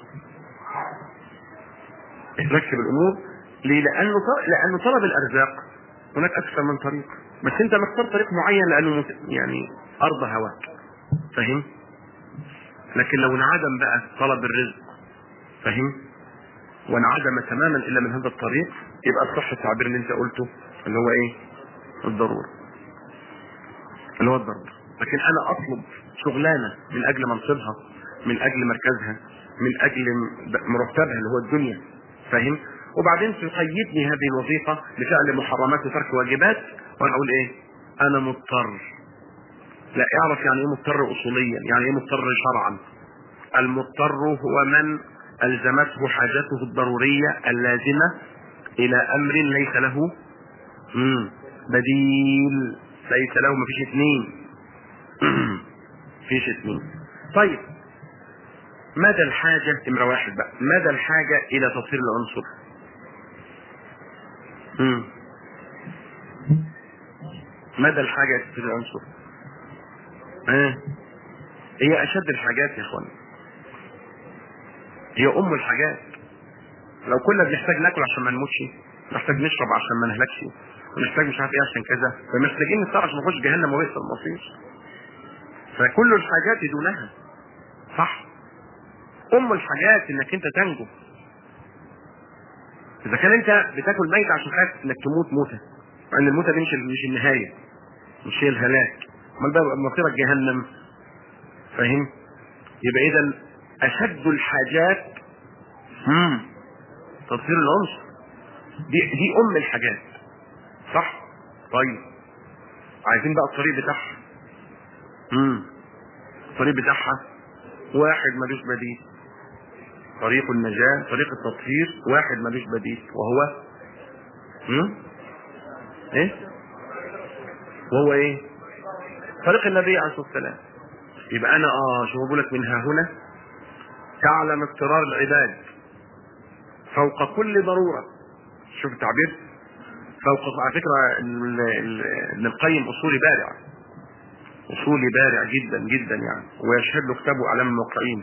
ركب الامور. ليه؟ لانه طلب الارزاق هناك اكثر من طريق، بس انت مختار طريق معين لانه يعني ارض هواك. فاهم؟ لكن لو انعدم بقى طلب الرزق، فاهم، وانعدم تماما الا من هذا الطريق، يبقى الصح التعبير اللي انت قلته اللي هو ايه؟ الضروره. اللي هو الضروره. لكن انا اطلب شغلانه من اجل منصبها، من اجل مركزها، من اجل مرتبها اللي هو الدنيا، فاهم، وبعدين تقيدني هذه الوظيفه بفعل محرمات وترك واجبات، وانا اقول ايه؟ انا مضطر. لا، اعرف يعني ايه مضطر اصوليا، يعني ايه مضطر شرعا. المضطر هو من الزمته حاجته الضروريه اللازمه الى امر ليس له بديل، ليس له، مفيش اثنين. مفيش اثنين. طيب، مدى الحاجة نمرة واحد بقى، مدى الحاجة إلى تطهير العنصر. مدى الحاجة إلى تطهير العنصر. هي أشد الحاجات يا إخوان، هي أم الحاجات. لو كنا بنحتاج ناكل عشان ما نموتش، نحتاج نشرب عشان ما نهلكش، ونحتاج مش عارف إيه عشان كذا، فمحتاجين نستعرض عشان نخش جهنم وبئس المصير. فكل الحاجات دونها، صح؟ أم الحاجات إنك أنت تنجو. إذا كان أنت بتاكل ميت عشان خايف إنك تموت موتة، لأن الموتة دي مش النهاية، مش هي الهلاك، امال بقى مصيرك جهنم. فاهم؟ يبقى إذا أشد الحاجات تطهير العنصر. دي أم الحاجات، صح؟ طيب، عايزين بقى الطريق بتاعها. الطريق بتاعها واحد ملوش بديل. طريق النجاة، طريق التطهير واحد ملوش بديل، وهو ايه؟ وهو ايه؟ طريق النبي عليه الصلاة والسلام. يبقى انا شو بقول لك، من ها هنا تعلم اضطرار العباد فوق كل ضرورة. شوف التعبير، فوق. على فكرة ابن القيم اصولي بارع، اصولي بارع جدا جدا يعني، ويشهد له كتابه اعلام الموقعين.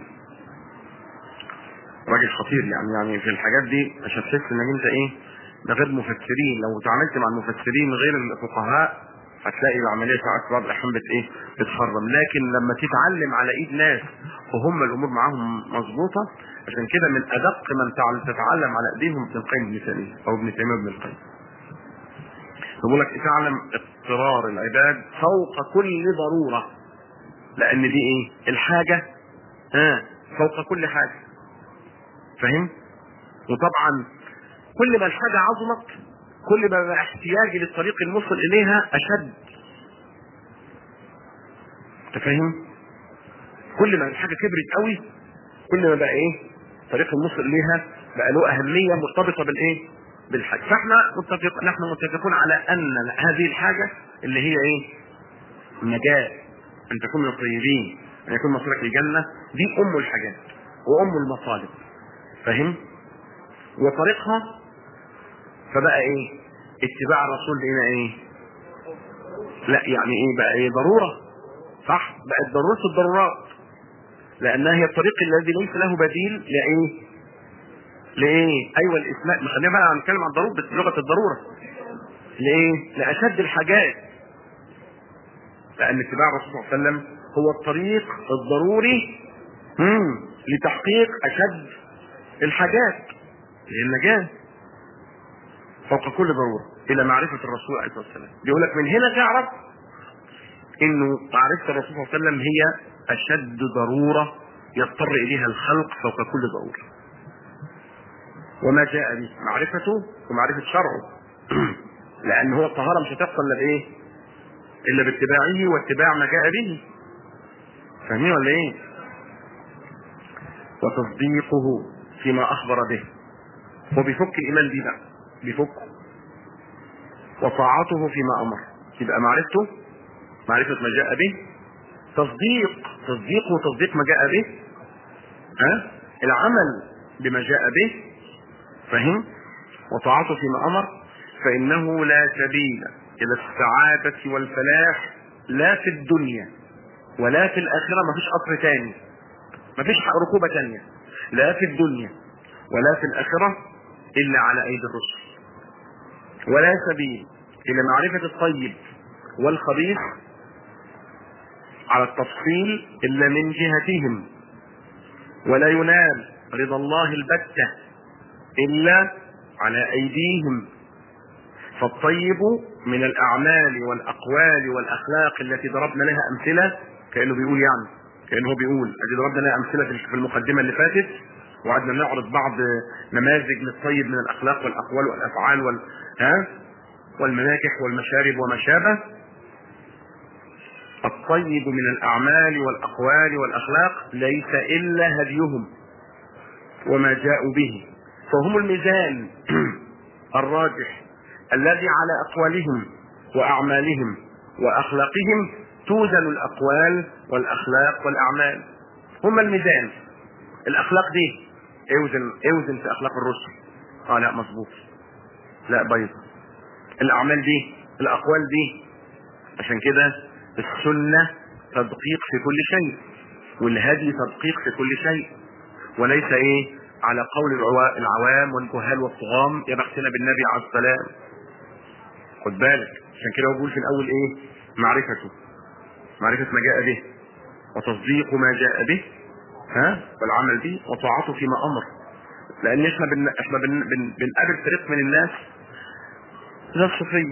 راجل خطير يعني في الحاجات دي عشان تحس انك انت ايه، ده غير مفسرين. لو تعاملت مع المفسرين غير الفقهاء هتلاقي العمليه ساعات بعض الاحيان بتخرم، لكن لما تتعلم على ايد ناس وهم الامور معاهم مظبوطه، عشان كده من ادق من تتعلم على ايديهم ابن القيم ابن تيميه، او ابن تيميه ابن القيم. بقول لك تعلم اضطرار العباد فوق كل ضروره، لان دي ايه؟ الحاجه فوق كل حاجه. فاهم؟ وطبعا كل ما الحاجه عظمت، كل ما بقى احتياجي للطريق الموصل اليها اشد. انت فاهم؟ كل ما الحاجه كبرت قوي، كل ما بقى ايه؟ طريق الموصل اليها بقى له اهميه مرتبطه بالايه؟ بالحاجه. نحن متفقون على ان هذه الحاجه اللي هي ايه؟ النجاه، ان تكون من الطيبين، ان يكون مصيرك الجنه، دي ام الحاجات وام المطالب. فاهم؟ وطريقها فبقى ايه؟ اتباع الرسول هنا ايه؟ لا يعني ايه بقى؟ ايه؟ ضروره، صح؟ بقت ضروره الضرورات، لانها هي الطريق الذي ليس له بديل. لايه؟ ايوه الاسلام. خلينا بقى نتكلم عن الضروره بلغه الضروره. لايه؟ لاشد الحاجات، لان اتباع الرسول صلى الله عليه وسلم هو الطريق الضروري لتحقيق اشد الحاجات، هي النجاه فوق كل ضروره الى معرفه الرسول عليه الصلاه والسلام. بيقول لك من هنا تعرف انه معرفه الرسول صلى الله عليه وسلم هي اشد ضروره يضطر اليها الخلق فوق كل ضروره، وما جاء به معرفته ومعرفه شرعه. لان هو الطهاره مش هتحصل الا بايه؟ الا باتباعه واتباع ما جاء به. فاهمين ولا ايه؟ وتصديقه فيما اخبر به، وبيفك الايمان دي بقى، بيفكه. وطاعته فيما امر، يبقى معرفته، معرفه ما جاء به، تصديق تصديق ما جاء به، العمل بما جاء به، فهم، وطاعته فيما امر، فانه لا سبيل الى السعادة والفلاح لا في الدنيا ولا في الاخرة. مفيش قطر تاني، مفيش ركوبة تانية، لا في الدنيا ولا في الاخرة الا على ايدي الرسل. ولا سبيل الى معرفة الطيب والخبيث على التفصيل الا من جهتهم. ولا ينال رضا الله البتة الا على ايديهم. فالطيب من الاعمال والاقوال والاخلاق التي ضربنا لها امثله، كانه بيقول كانه بيقول ادي ضربنا لها امثله في المقدمه اللي فاتت، وقعدنا نعرض بعض نماذج للطيب من الاخلاق والاقوال والافعال والمناكح والمشارب وما شابه. الطيب من الاعمال والاقوال والاخلاق ليس الا هديهم وما جاءوا به، فهم الميزان الراجح الذي على اقوالهم واعمالهم واخلاقهم توزن الاقوال والاخلاق والاعمال. هم الميزان. الاخلاق دي اوزن في اخلاق الرسل، لا مظبوط، لا بيض. الاعمال دي، الاقوال دي، عشان كده السنة تدقيق في كل شيء، والهدي تدقيق في كل شيء، وليس على قول العوام والجهال والطغام يا بختنا بالنبي عليه السلام. خد بالك، عشان كده هو بيقول في الاول معرفة ما جاء به، وتصديق ما جاء به، والعمل به، وطاعته فيما امر. لان احنا بنقابل فريق من الناس زي الصوفية،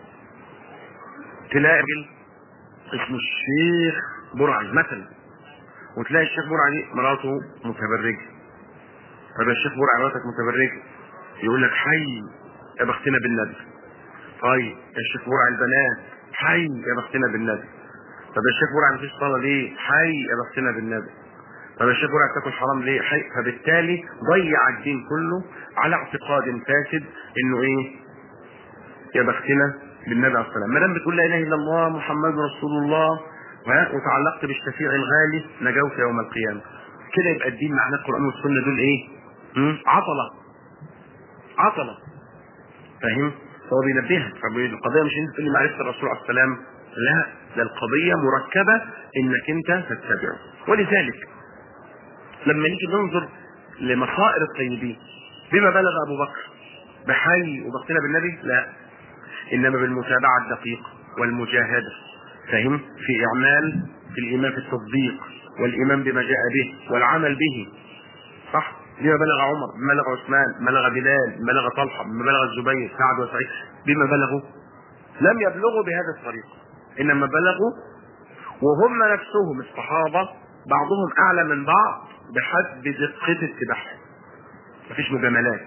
تلاقي اسمه الشيخ برعي مثلا، وتلاقي الشيخ برعي مراته متبرجة. طب يا الشيخ برعي مراتك متبرجة، يقول لك حي يا بختنا بالنبي. طيب يا الشيخ برعي البنات، حي يا بختنا بالنبي. طب يا الشيخ برعي مفيش صلاة ليه؟ حي يا بختنا بالنبي. طب يا الشيخ برعي بتاكل حرام ليه؟ حي. فبالتالي ضيع الدين كله على اعتقاد فاسد انه يا بختنا بالنبي عليه السلام. ما دام بتقول لا اله الا الله محمد رسول الله وتعلقت بالشفيع الغالي نجوت يوم القيامه، كده يبقى الدين معناه القران والسنه دول عطله. فاهم؟ هو بينبهك. القضيه مش انت تقول لي معرفه الرسول عليه السلام، لا، ده القضيه مركبه انك انت تتبعه. ولذلك لما نيجي ننظر لمصائر الطيبين، بما بلغ ابو بكر بحي وبختنا بالنبي، لا، انما بالمتابعه الدقيقه والمجاهده، فهم، في الايمان، في التصديق والايمان بما جاء به والعمل به، صح؟ بما بلغ عمر، بما بلغ عثمان، بما بلغ بلال، بما بلغ طلحه، بما بلغ الزبير، سعد وسعيد، بما بلغوا لم يبلغوا بهذا الطريق، انما بلغوا وهم نفسهم الصحابه بعضهم اعلى من بعض بحسب دقه اتباعهم. مفيش مجاملات،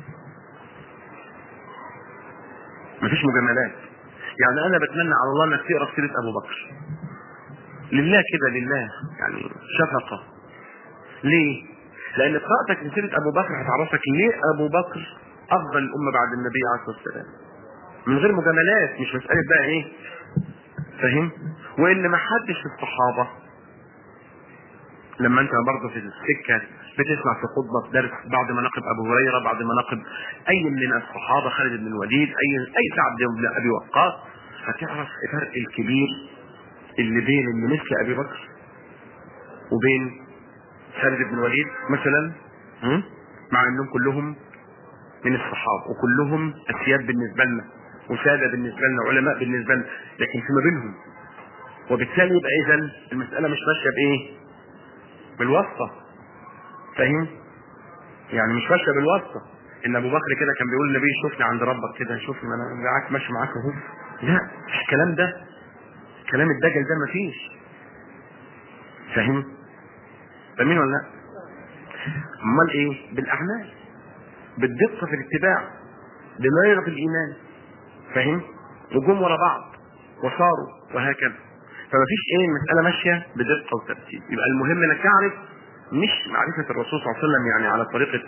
يعني انا بتمنى على الله انك تقرا سيره ابو بكر لله كده، لله يعني شفقه. ليه؟ لان قراءتك لسيره ابو بكر هتعرفك ليه ابو بكر افضل الامه بعد النبي عليه الصلاه والسلام، من غير مجاملات، مش مساله بقى فاهم؟ وان ما حدش في الصحابه، لما انت برضه في السكه بتسمع في خطبه في درس بعد مناقب ابو هريره، بعد مناقب اي من الصحابه، خالد بن الوليد، اي سعد بن ابي وقاص، هتعرف الفرق الكبير اللي بين اللي مثل ابي بكر وبين خالد بن الوليد مثلا، مع انهم كلهم من الصحابه وكلهم اسياد بالنسبه لنا وساده بالنسبه لنا وعلماء بالنسبه لنا، لكن فيما بينهم. وبالتالي يبقى اذا المساله مش ماشيه بالواسطه، فاهم؟ يعني مش ماشيه بالواسطه ان ابو بكر كده كان بيقول للنبي شوفني عند ربك كده، شوفني انا معاك ماشي معاك اهو، لا، مش الكلام ده، كلام الدجل ده مفيش، فاهم؟ فاهمين ولا لا؟ امال بالاعمال، بالدقه في الاتباع، بميرة الايمان، فاهم؟ وجم ورا بعض وصاروا وهكذا. فمفيش المساله ماشيه بدقه وترتيب. يبقى المهم انك تعرف، مش معرفه الرسول صلى الله عليه وسلم يعني على طريقه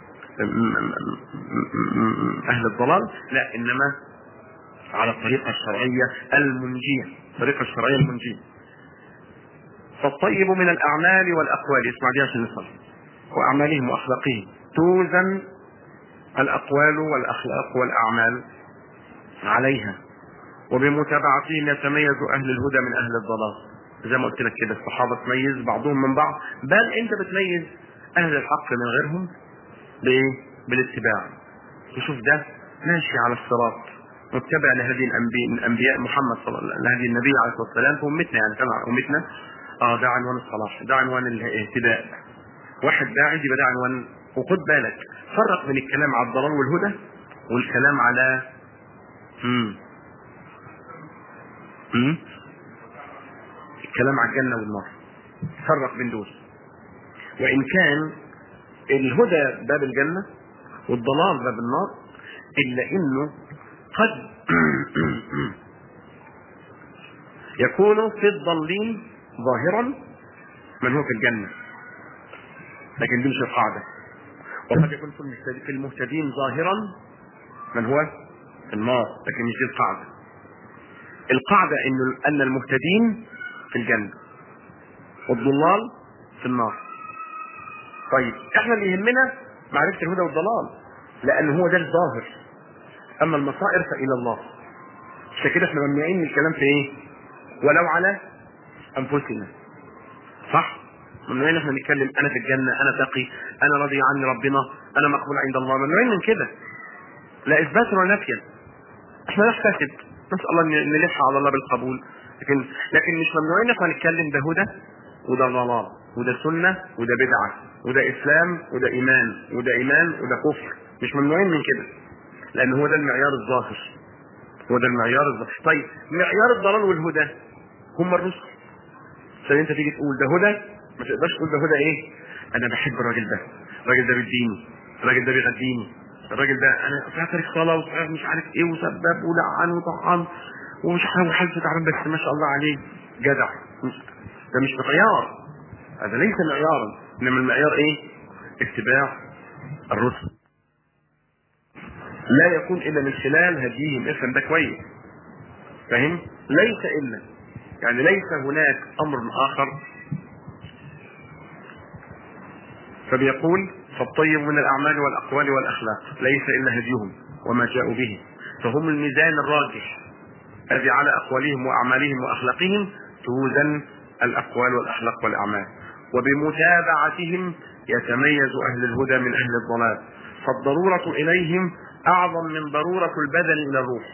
اهل الضلال، لا، انما على الطريقه الشرعيه المنجيه، الطريقه الشرعيه المنجيه. فالطيب من الأعمال والأقوال، اسمع دي عشان نصل، وأعمالهم وأخلاقهم توزن الأقوال والأخلاق والأعمال عليها، وبمتابعتهم يتميز أهل الهدى من أهل الضلال. زي ما قلت لك كده، الصحابة تميز بعضهم من بعض، بل أنت بتميز أهل الحق من غيرهم بإيه؟ بالاتباع. تشوف ده ماشي على الصراط متبع لهذه الأنبياء محمد صلى الله عليه وسلم، لهذه النبي عليه الصلاة والسلام، في أمتنا يعني تبع أمتنا. ده عنوان الصلاح، ده عنوان الاهتداء. واحد داعي يبقى ده عنوان. وخد بالك، فرق بين الكلام على الضلال والهدى والكلام على الكلام على الجنة والنار. فرق بين دول. وإن كان الهدى باب الجنة والضلال باب النار، إلا إنه قد يكون في الضالين ظاهرا من هو في الجنة، لكن دي مش القاعدة. وقد يكون في المهتدين ظاهرا من هو في النار، لكن مش دي القاعدة. القاعدة أن المهتدين في الجنة والضلال في النار. طيب احنا اللي يهمنا معرفة الهدى والضلال، لأن هو ده الظاهر، أما المصائر فإلى الله. عشان كده احنا ممنوعين من الكلام في ايه؟ ولو على أنفسنا، صح؟ ممنوعين احنا نتكلم أنا في الجنة، أنا تقي، أنا راضي عني ربنا، أنا مقبول عند الله. ممنوعين من كده، لا إثباتا ولا نفيا. احنا نحتسب، نسأل الله ان نلح على الله بالقبول، لكن مش ممنوعين احنا نتكلم ده هدى وده ضلال، وده سنة وده بدعة، وده إسلام وده إيمان وده كفر. مش ممنوعين من كده، لأن هو ده المعيار الظاهر، هو ده المعيار الظاهر. طيب معيار الضلال والهدى هم الرسل. عشان انت تيجي تقول ده هدى، ما تقدرش تقول ده هدى ايه؟ انا بحب الراجل ده، الراجل ده بيديني، الراجل ده بيغديني، الراجل ده انا في تاريخ صلاه وصحيح مش عارف ايه، وسبب ولعن وطعن ومش عارف وحالته تعبان، بس ما شاء الله عليه جدع. ده مش معيار، هذا ليس معيارا، انما المعيار ايه؟ اتباع الرسل. لا يكون الا من خلال هديهم. افهم ده كويس، فاهم؟ ليس الا، يعني ليس هناك امر اخر. فبيقول فالطيب من الاعمال والاقوال والاخلاق ليس الا هديهم وما جاءوا به، فهم الميزان الراجح الذي على اقوالهم واعمالهم واخلاقهم توزن الاقوال والاخلاق والاعمال، وبمتابعتهم يتميز اهل الهدى من اهل الضلال، فالضروره اليهم اعظم من ضروره البدن الى الروح،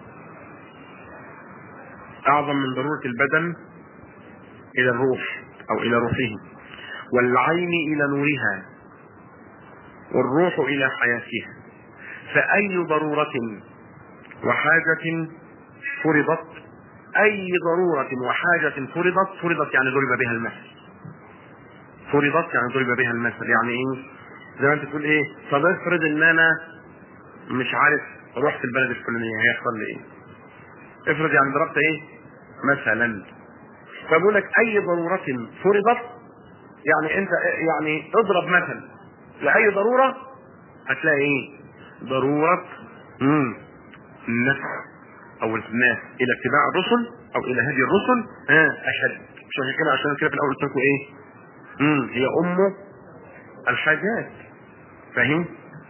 اعظم من ضروره البدن الى الروح او الى روحهم، والعين الى نورها، والروح الى حياتها. فاي ضروره وحاجه فرضت، اي ضروره وحاجه فرضت يعني ضرب بها المثل. فرضت يعني ضرب بها المثل. يعني ايه؟ زي ما انت تقول ايه؟ طب افرض ان انا مش عارف رحت البلد الفلانيه، هيحصل لي ايه؟ افرض يعني ضربت ايه مثلا. فبقول لك اي ضروره فرضت، يعني انت يعني اضرب مثل لاي ضروره هتلاقي ايه؟ ضروره النفس او الناس الى اتباع الرسل او الى هدي الرسل اشد. عشان كده في الاول قلت لكم ايه؟ هي ام الحاجات، فاهم؟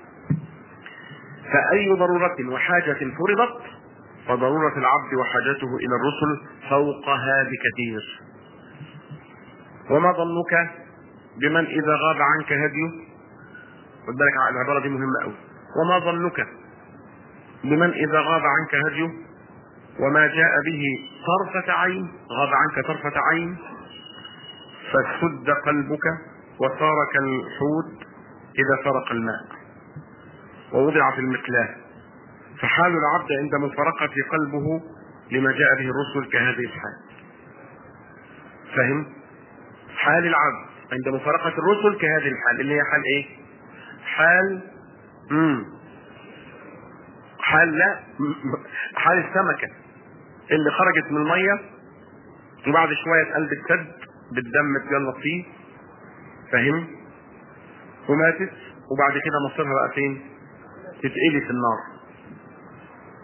فاي ضروره وحاجه فرضت فضروره العبد وحاجته الى الرسل فوقها بكثير. وما ظنك بمن اذا غاب عنك هديه؟ خد بالك العباره دي مهمه قوي. وما ظنك بمن اذا غاب عنك هديه وما جاء به طرفة عين، غاب عنك طرفة عين فسد قلبك وصار كالحوت اذا فرق الماء ووضع في المكلاه. فحال العبد عند مفارقة قلبه لما جاء به الرسل كهذه الحال. فهم؟ حال العبد عند مفارقة الرسل كهذه الحال، اللي هي حال ايه؟ حال السمكة اللي خرجت من المية وبعد شوية اتقلبت سد بالدم اتجلط فيه، فاهم؟ وماتت، وبعد كده مصيرها بقى فين؟ تتقلي في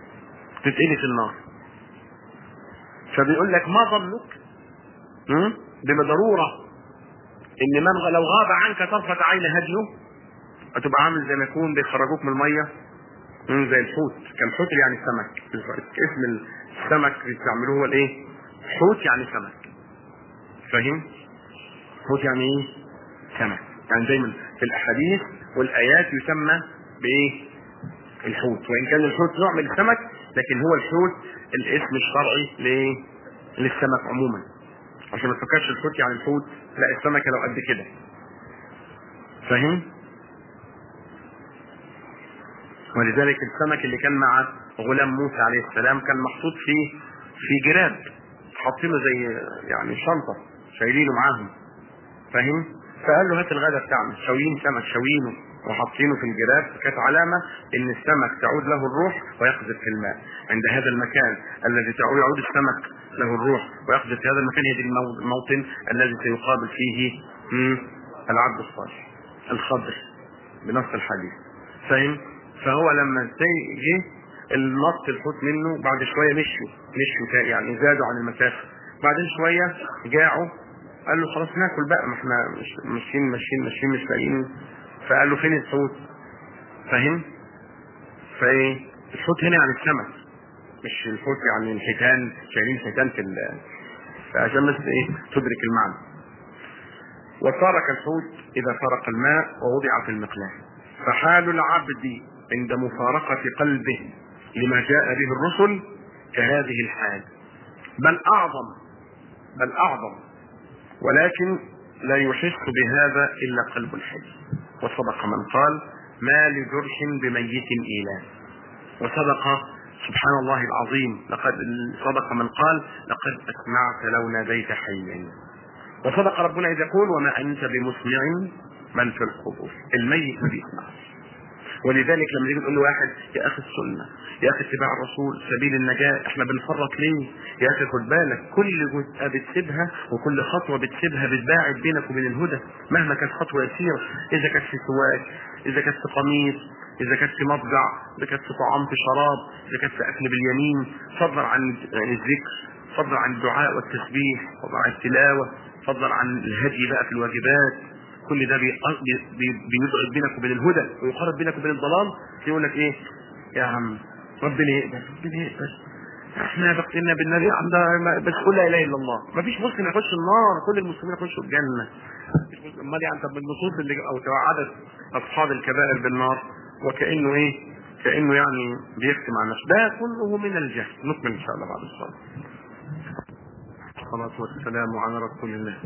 النار. فبيقول لك ما ظنك بضرورة ان من لو غاب عنك طرفة عين هديه هتبقى عامل زي ما يكون بيخرجوك من المية زي الحوت. كان حوت يعني سمك، اسم السمك بيستعملوه هو الايه؟ حوت يعني سمك. فاهم؟ حوت يعني ايه؟ سمك. يعني دايما في الاحاديث والايات يسمى بايه؟ الحوت، وان كان الحوت نوع من السمك لكن هو الحوت الاسم الشرعي للسمك عموما، عشان ما تفكرش الحوت يعني الحوت، لا السمكه لو قد كده. فاهم؟ ولذلك السمك اللي كان مع غلام موسى عليه السلام كان محطوط في جراب، حاطينه زي يعني شنطه شايلينه معاهم. فاهم؟ فقال له هات الغداء بتاعنا، شاويين سمك شاويينه وحاطينه في الجراب، كانت علامه ان السمك تعود له الروح ويقذف في الماء. عند هذا المكان الذي يعود السمك له الروح ويقذف في هذا المكان، هي دي الموطن الذي سيقابل فيه العبد الصالح الخضر بنص الحديث. فاهم؟ فهو لما جه النط الحوت منه، بعد شويه مشوا يعني زادوا عن المسافه، بعدين شويه جاعوا، قال له خلاص ناكل بقى، ما احنا ماشيين مش لاقيين. فقال له فين الحوت؟ فاهم؟ فايه الحوت هنا يعني السمك، مش الحوت يعني الحيتان، شايلين حيتان فعشان بس ايه تدرك المعنى. وترك الحوت اذا فرق الماء ووضع في المقلاة. فحال العبد عند مفارقة قلبه لما جاء به الرسل كهذه الحال، بل أعظم، ولكن لا يحس بهذا إلا قلب الحي. وصدق من قال ما لجرح بميت إيلام. وصدق سبحان الله العظيم، لقد صدق من قال لقد أسمعت لو ناديت حيا. وصدق ربنا إذ يقول وما أنت بمسمع من في القبور. الميت ما بيسمعش. ولذلك لما تيجي تقول له واحد يا اخي السنه، يا اخي اتباع الرسول سبيل النجاه، احنا بنفرط ليه؟ يا اخي خد بالك، كل جزء بتسيبها وكل خطوه بتسيبها بتباعد بينك وبين الهدى، مهما كانت خطوه يسيره، اذا كانت في سواك، اذا كانت في قميص، اذا كانت في مضجع، اذا كانت في طعام، في شراب، اذا كانت في اكل باليمين، فضلا عن الذكر، فضلا عن الدعاء والتسبيح، فضلا عن التلاوه، فضلا عن الهدي بقى في الواجبات. كل ده بيبعد بينك وبين الهدى ويقرب بينك وبين الضلال. يقول لك ايه يا عم ربنا يقبل، احنا بقينا بالنبي عندها بس قول لا اله الا الله. ما فيش مسلم يخش النار، كل المسلمين يخشوا الجنه. امال يعني انت بالنصوص اللي او توعدت اصحاب الكبائر بالنار، وكانه ايه؟ كانه يعني بيختم عن نفسه. ده كله من الجهل. نكمل ان شاء الله بعد الصلاه. الصلاه والسلام على رسول الله.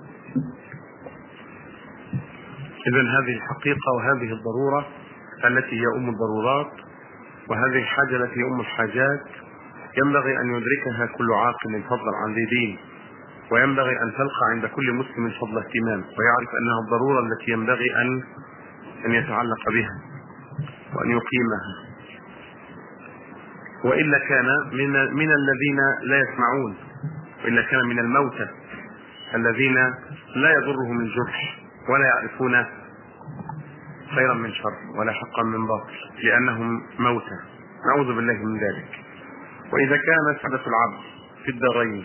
إذن هذه الحقيقة وهذه الضرورة التي هي أم الضرورات، وهذه الحاجة التي هي أم الحاجات، ينبغي أن يدركها كل عاقل فضلا عن ذي دين، وينبغي أن تلقى عند كل مسلم فضل اهتمام، ويعرف أنها الضرورة التي ينبغي أن يتعلق بها وأن يقيمها. وإلا كان من الذين لا يسمعون، وإلا كان من الموتى الذين لا يضرهم الجرح ولا يعرفون خيرا من شر ولا حقا من باطل، لأنهم موتى، نعوذ بالله من ذلك. وإذا كانت سعادة العبد في الدارين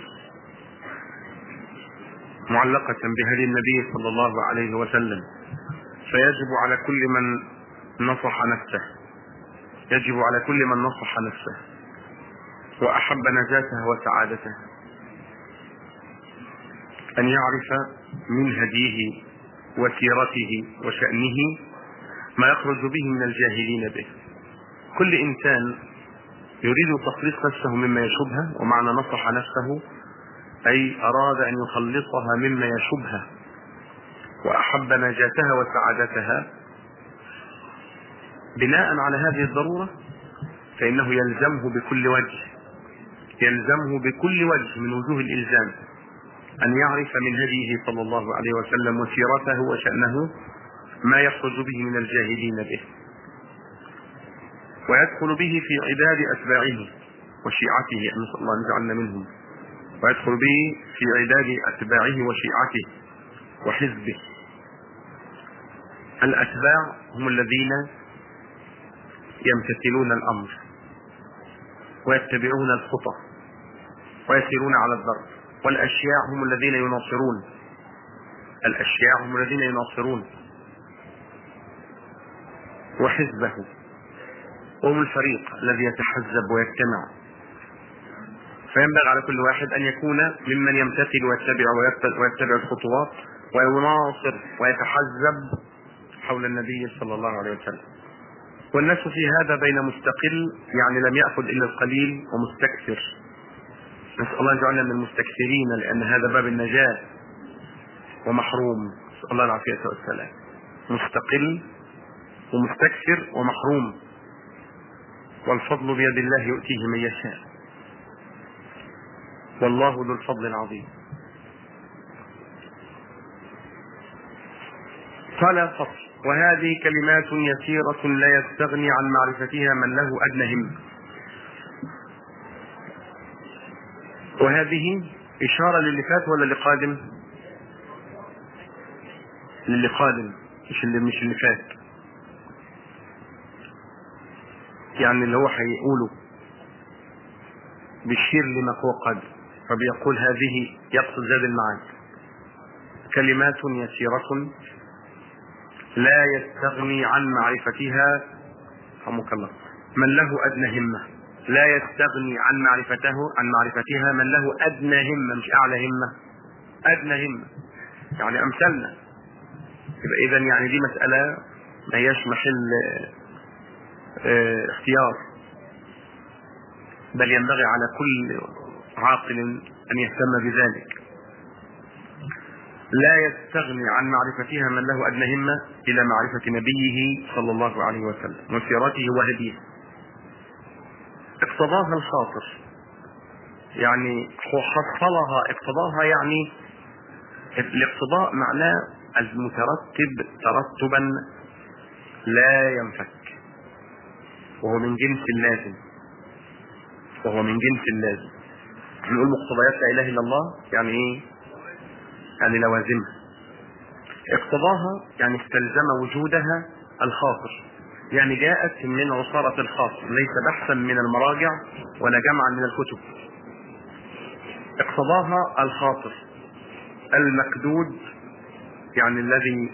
معلقة بهدي النبي صلى الله عليه وسلم، فيجب على كل من نصح نفسه وأحب نجاته وسعادته أن يعرف من هديه وسيرته وشأنه ما يخرج به من الجاهلين به. كل إنسان يريد تخليص نفسه مما يشبهه، ومعنى نصح نفسه أي أراد أن يخلصها مما يشبهه وأحب نجاتها وسعادتها. بناء على هذه الضرورة فإنه يلزمه بكل وجه من وجوه الإلزام أن يعرف من هديه صلى الله عليه وسلم وسيرته وشأنه ما يخرج به من الجاهلين به، ويدخل به في عداد أتباعه وشيعته، نسأل الله أن يجعلنا منهم، ويدخل به في عداد أتباعه وشيعته وحزبه. الأتباع هم الذين يمتثلون الأمر ويتبعون الخطى ويسيرون على الضرب والأشياع هم الذين يناصرون، الأشياع هم الذين يناصرون، وحزبه هم الفريق الذي يتحزب ويجتمع. فينبغي على كل واحد أن يكون ممن يمتثل ويتبع الخطوات ويناصر ويتحزب حول النبي صلى الله عليه وسلم. والناس في هذا بين مستقل، يعني لم يأخذ إلا القليل، ومستكثر. نسأل الله أن يجعلنا من المستكثرين، لأن هذا باب النجاة، ومحروم، نسأل الله العافية والسلام. مستقل ومستكثر ومحروم، والفضل بيد الله يؤتيه من يشاء، والله ذو الفضل العظيم. قال فصل: وهذه كلمات يسيرة لا يستغني عن معرفتها من له أدنى همة. وهذه إشارة للي فات ولا اللي قادم؟ للي قادم، مش اللي فات. يعني اللي هو هيقوله بيشير لما هو قادم، فبيقول هذه، يقصد زاد المعاد، كلمات يسيرة لا يستغني عن معرفتها، رحمك الله، من له أدنى همة. لا يستغني عن معرفتها من له أدنى همة، مش أعلى همة، أدنى همة، يعني أمثلنا. إذا يعني دي مسألة ما هيش محل اختيار، بل ينبغي على كل عاقل أن يهتم بذلك. لا يستغني عن معرفتها من له أدنى همة إلى معرفة نبيه صلى الله عليه وسلم وسيرته وهديه. اقتضاها الخاطر، يعني حصلها، اقتضاها يعني الاقتضاء معناه المترتب ترتبا لا ينفك، وهو من جنس اللازم، نقول مقتضيات لا إله إلا الله يعني إيه؟ يعني لوازمها. اقتضاها يعني استلزم وجودها الخاطر، يعني جاءت من عصارة الخاطر، ليس بحثا من المراجع ولا جمعا من الكتب. اقتضاها الخاطر المكدود، يعني الذي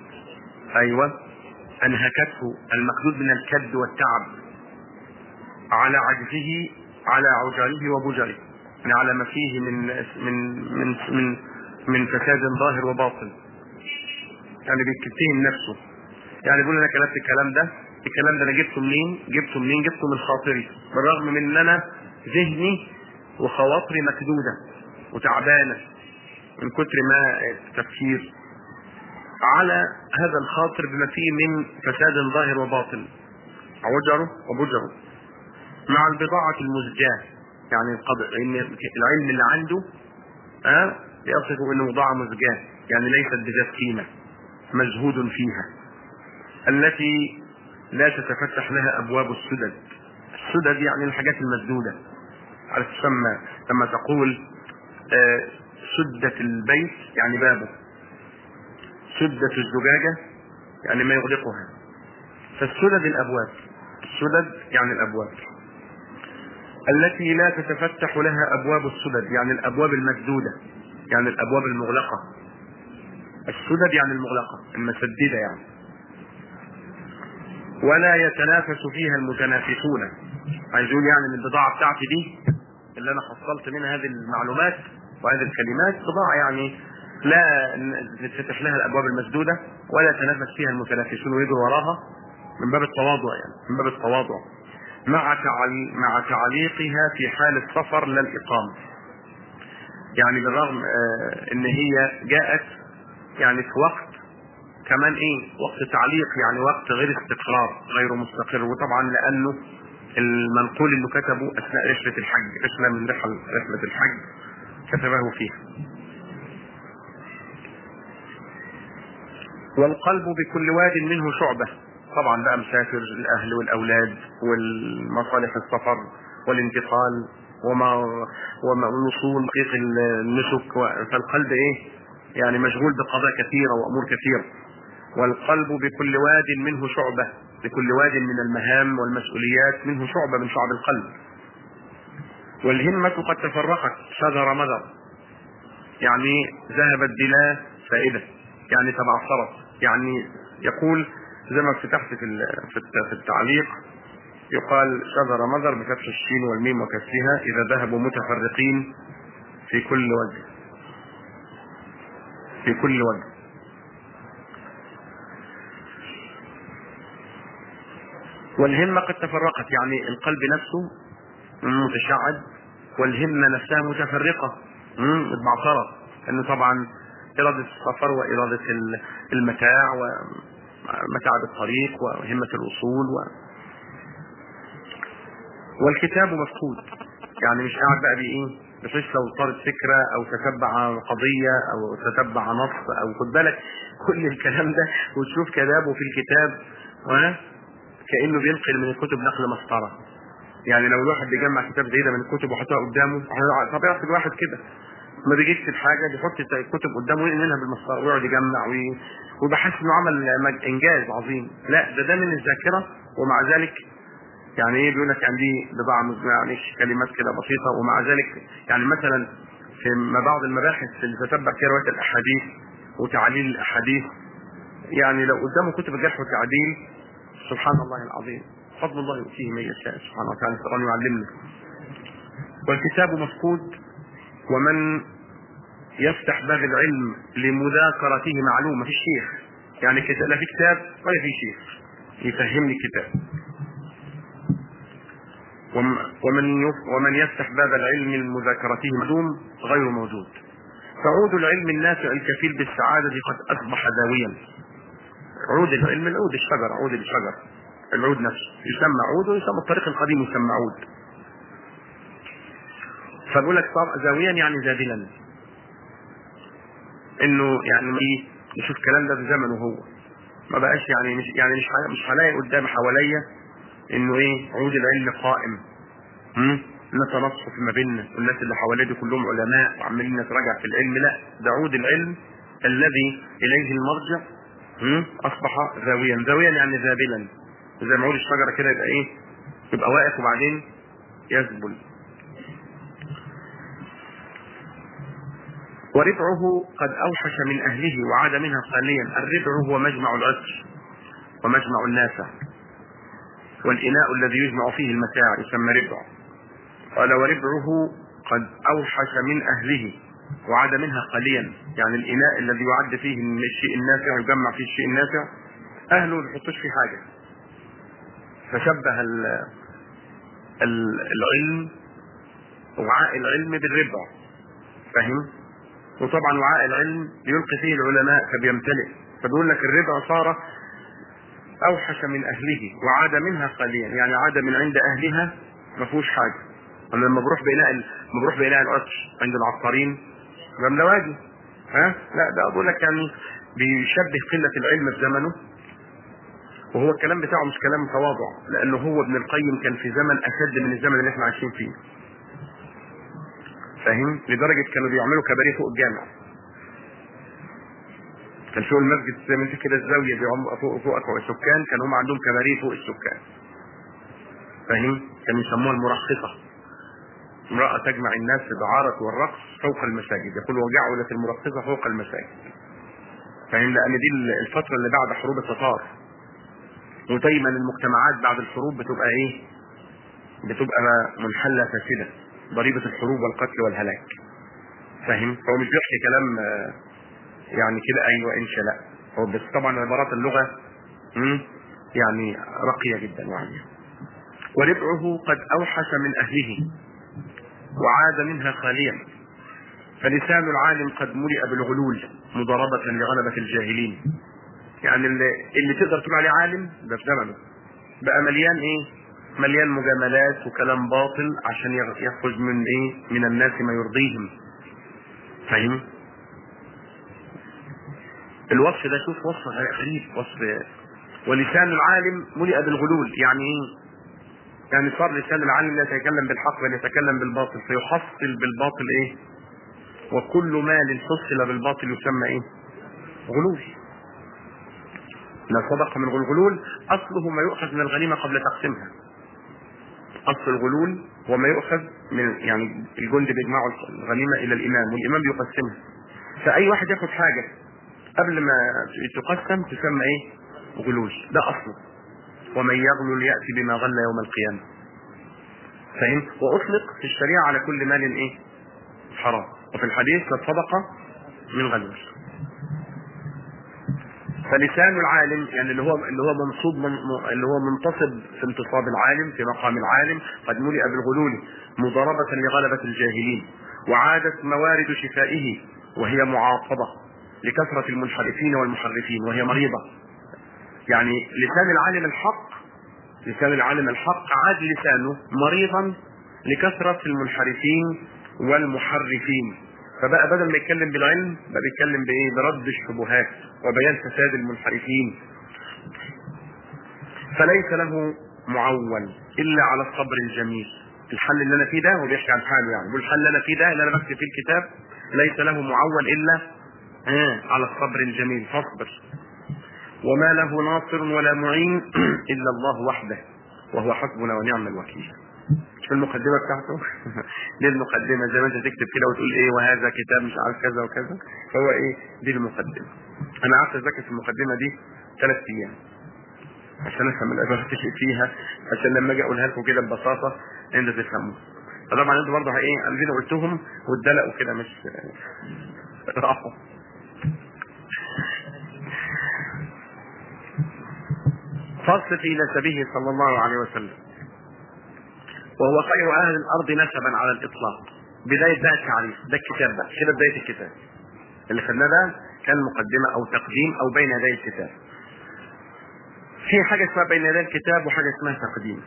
انهكته، المكدود من الكد والتعب، على عجزه، على عجله وبجره، يعني على ما فيه من فساد ظاهر وباطن، يعني بيتهم نفسه. يعني بيقول انا كتبت الكلام ده انا جبته منين؟ جبته من خاطري، بالرغم من ان انا ذهني وخواطري مكدوده وتعبانه من كتر ما التفكير على هذا الخاطر بما فيه من فساد ظاهر وباطن، عجره وبجره، مع البضاعة المزجاة، يعني إن العلم اللي عنده يصف انه بضاعة مزجاة، يعني ليست بذات قيمة، مزهود فيها، التي لا تتفتح لها ابواب السدد. السدد يعني الحاجات المسدودة، على تسمى لما تقول سدة البيت يعني بابه، سدة الزجاجة يعني ما يغلقها. فالسدد الابواب، السدد يعني الابواب التي لا تتفتح لها ابواب السدد، يعني الابواب المسدودة، يعني الابواب المغلقة. السدد يعني المغلقة المسددة يعني. ولا يتنافس فيها المتنافسون، عايز يقول يعني ان البضاعة بتاعتي دي اللي انا حصلت منها هذه المعلومات وهذه الكلمات بضاعة يعني لا تتفتح لها الابواب المسدودة، ولا يتنافس فيها المتنافسون ويجروا وراها، من باب التواضع، يعني من باب التواضع، مع تعليقها في حال السفر لا الإقامة. يعني بالرغم ان هي جاءت يعني في وقت كمان وقت تعليق، يعني وقت غير استقرار، غير مستقر. وطبعا لانه المنقول اللي كتبه اثناء رحلة الحج، رحلة من رحلة الحج كتبه فيها. والقلب بكل واد منه شعبة، طبعا بقى مسافر الاهل والاولاد والمصالح السفر والانتقال ووصول دقيق النسك، فالقلب يعني مشغول بقضايا كثيرة وامور كثيرة. والقلب بكل واد منه شعبة، بكل واد من المهام والمسؤوليات منه شعبة من شعب القلب. والهمة قد تفرقت شذر مذر، يعني ذهبت بلا فائدة، يعني تبعثرت. يعني يقول زي ما فتحت في التعليق، يقال شجر مضر بفتح الشين والميم وكسرها إذا ذهبوا متفرقين في كل وجه، في كل وجه. والهمة قد تفرقت، يعني القلب نفسه متشعب والهمة نفسها متفرقة اتبعثرت، انه طبعا إرادة السفر وإرادة المتاع ومتاعب الطريق وهمة الوصول والكتاب مفقود. يعني مش قاعد بقى بايه بحيث لو طارت فكرة او تتبع قضية او تتبع نص او خد بالك كل الكلام ده وتشوف كتابه في الكتاب كأنه بينقل من الكتب نقل مسطرة. يعني لو الواحد بيجمع كتاب زي ده من الكتب وحطها قدامه، طبيعة الواحد كده ما بيجيش في حاجة بيحط الكتب قدامه وينقلها بالمسطرة ويقعد يجمع وبحس انه عمل انجاز عظيم. لا، ده من الذاكرة. ومع ذلك يعني ايه بيقول لك يعني دي بضاعة يعني كلمات كده بسيطة، ومع ذلك يعني مثلا في بعض المباحث اللي تتبع فيها رواية الاحاديث وتعليل الاحاديث، يعني لو قدامه كتب الجرح والتعديل سبحان الله العظيم، فضل الله يؤتيه من يشاء سبحانه وتعالى، القرآن يعلمنا. والكتاب مفقود، ومن يفتح باب العلم لمذاكرته معلوم. مفيش شيخ، يعني لا في كتاب ولا في شيخ يفهمني الكتاب. ومن يفتح باب العلم لمذاكرته معلوم غير موجود. فعود العلم النافع الكفيل بالسعادة قد أصبح داويا. عود العلم، العود الشجر، عود الشجر، العود نفسه يسمى عود، ويسمى الطريق القديم يسمى عود. فبقول لك صار زاويا يعني زابلا، انه يعني نشوف الكلام ده في زمنه هو ما بقاش يعني مش هلاقي قدام حواليا انه ايه عود العلم قائم نتنصف ما بيننا والناس اللي حواليه دي كلهم علماء وعمالين نتراجع في العلم. لا، ده عود العلم الذي اليه المرجع اصبح زاويا. زاويا يعني ذابلا، زي ما عود الشجره كده يبقى ايه، يبقى واقف وبعدين يذبل. وربعه قد اوحش من اهله وعاد منها خاليا. الربع هو مجمع العطر ومجمع النافع، والاناء الذي يجمع فيه المتاع يسمى ربع. قال وربعه قد اوحش من اهله وعاد منها خاليا، يعني الاناء الذي يعد فيه الشيء النافع يجمع فيه الشيء النافع اهله ما يحطوش فيه حاجه. فشبه العلم، وعاء العلم بالربع، فاهم؟ وطبعا وعاء العلم يلقي فيه العلماء فبيمتلئ. فبيقول لك الربع صار اوحش من اهله وعاد منها خاليا، يعني عاد من عند اهلها ما فيهوش حاجه. انا لما بروح بإناء العطش عند العطارين جملواجي لا، ده بقول لك يعني بيشبه قله العلم في زمنه. وهو الكلام بتاعه مش كلام تواضع، لانه هو ابن القيم كان في زمن اشد من الزمن اللي احنا عايشين فيه، فاهم؟ لدرجه كانوا بيعملوا كباريه فوق الجامع. كان شو المسجد زي ما انت كده الزاويه فوق السكان، كانوا هم عندهم كباريه فوق السكان، فاهم؟ كانوا يسموها المرخصه، امراه تجمع الناس بالدعاره والرقص فوق المساجد. يقول وجعلت المرخصه فوق المساجد، فاهم؟ لان دي الفتره اللي بعد حروب التتار، ودايما المجتمعات بعد الحروب بتبقى ايه؟ بتبقى منحله فاسده، ضريبه الحروب والقتل والهلاك، فاهم؟ فهو مش بيحكي كلام يعني كده ايوه انشاء، لا، هو بس طبعا عبارات اللغه يعني راقيه جدا يعني. وربعه قد اوحش من اهله وعاد منها خاليا. فلسان العالم قد ملئ بالغلول مضاربه لغلبه الجاهلين. يعني اللي تقدر تقول عليه عالم ده في زمنه بقى مليان ايه؟ مليان مجاملات وكلام باطل عشان يخرج من ايه؟ من الناس ما يرضيهم، فاهم؟ الوصف ده شوف وصف غريب، وصف ولسان العالم ملئ بالغلول. يعني ايه؟ يعني صار لسان العالم لا يتكلم بالحق بل يتكلم بالباطل، فيحصل بالباطل ايه؟ وكل مال حصل بالباطل يسمى ايه؟ غلول. لا صدق من الغلول اصله ما يؤخذ من الغنيمه قبل تقسيمها، اصل الغلول هو ما يؤخذ من يعني الجند بيجمعوا الغنيمه الى الامام والامام بيقسمها، فاي واحد ياخد حاجه قبل ما تقسم تسمى ايه؟ غلول. ده اصله. ومن يغلل ياتي بما غل يوم القيامه. فاهم؟ واطلق في الشريعه على كل مال ايه؟ حرام. وفي الحديث لا صدقه من غلول. فلسان العالم يعني اللي هو منصوب اللي هو منتصب في انتصاب العالم في مقام العالم قد ملئ بالغلول مضاربة لغلبة الجاهلين، وعادت موارد شفائه وهي معاقبة لكثرة المنحرفين والمحرفين وهي مريضة. يعني لسان العالم الحق عاد لسانه مريضا لكثرة المنحرفين والمحرفين، فبقى بدل ما يتكلم بالعلم بقى بيتكلم بايه؟ برد الشبهات وبيان فساد المنحرفين. فليس له معول الا على الصبر الجميل. الحل اللي انا فيه ده، هو بيحكي عن حاله يعني، والحل اللي انا فيه ده اللي انا بكتب فيه الكتاب ليس له معول الا على الصبر الجميل، فاصبر. وما له ناصر ولا معين الا الله وحده وهو حسبنا ونعم الوكيل. في المقدمه بتاعته دي المقدمه زي ما انت تكتب كده وتقول ايه وهذا كتاب مش عارف كذا وكذا، فهو ايه؟ دي المقدمه. انا قعدت اذاكر في المقدمه دي 3 ايام عشان افهم العباره اللي فيها، عشان لما اجي اقولها لكم كده ببساطه انت تفهموا. فطبعا انتوا برضه ايه الذين قلتهم واتدلقوا كده مش راحوا. فصل في نسبه صلى الله عليه وسلم، وهو خير اهل الارض نسبا على الاطلاق. بدايه بقى التعريف، ده الكتاب بقى كده، بدايه الكتاب اللي خدناه ده كان مقدمه او تقديم او بين يدي الكتاب. في حاجه اسمها بين يدي الكتاب وحاجه اسمها تقديم.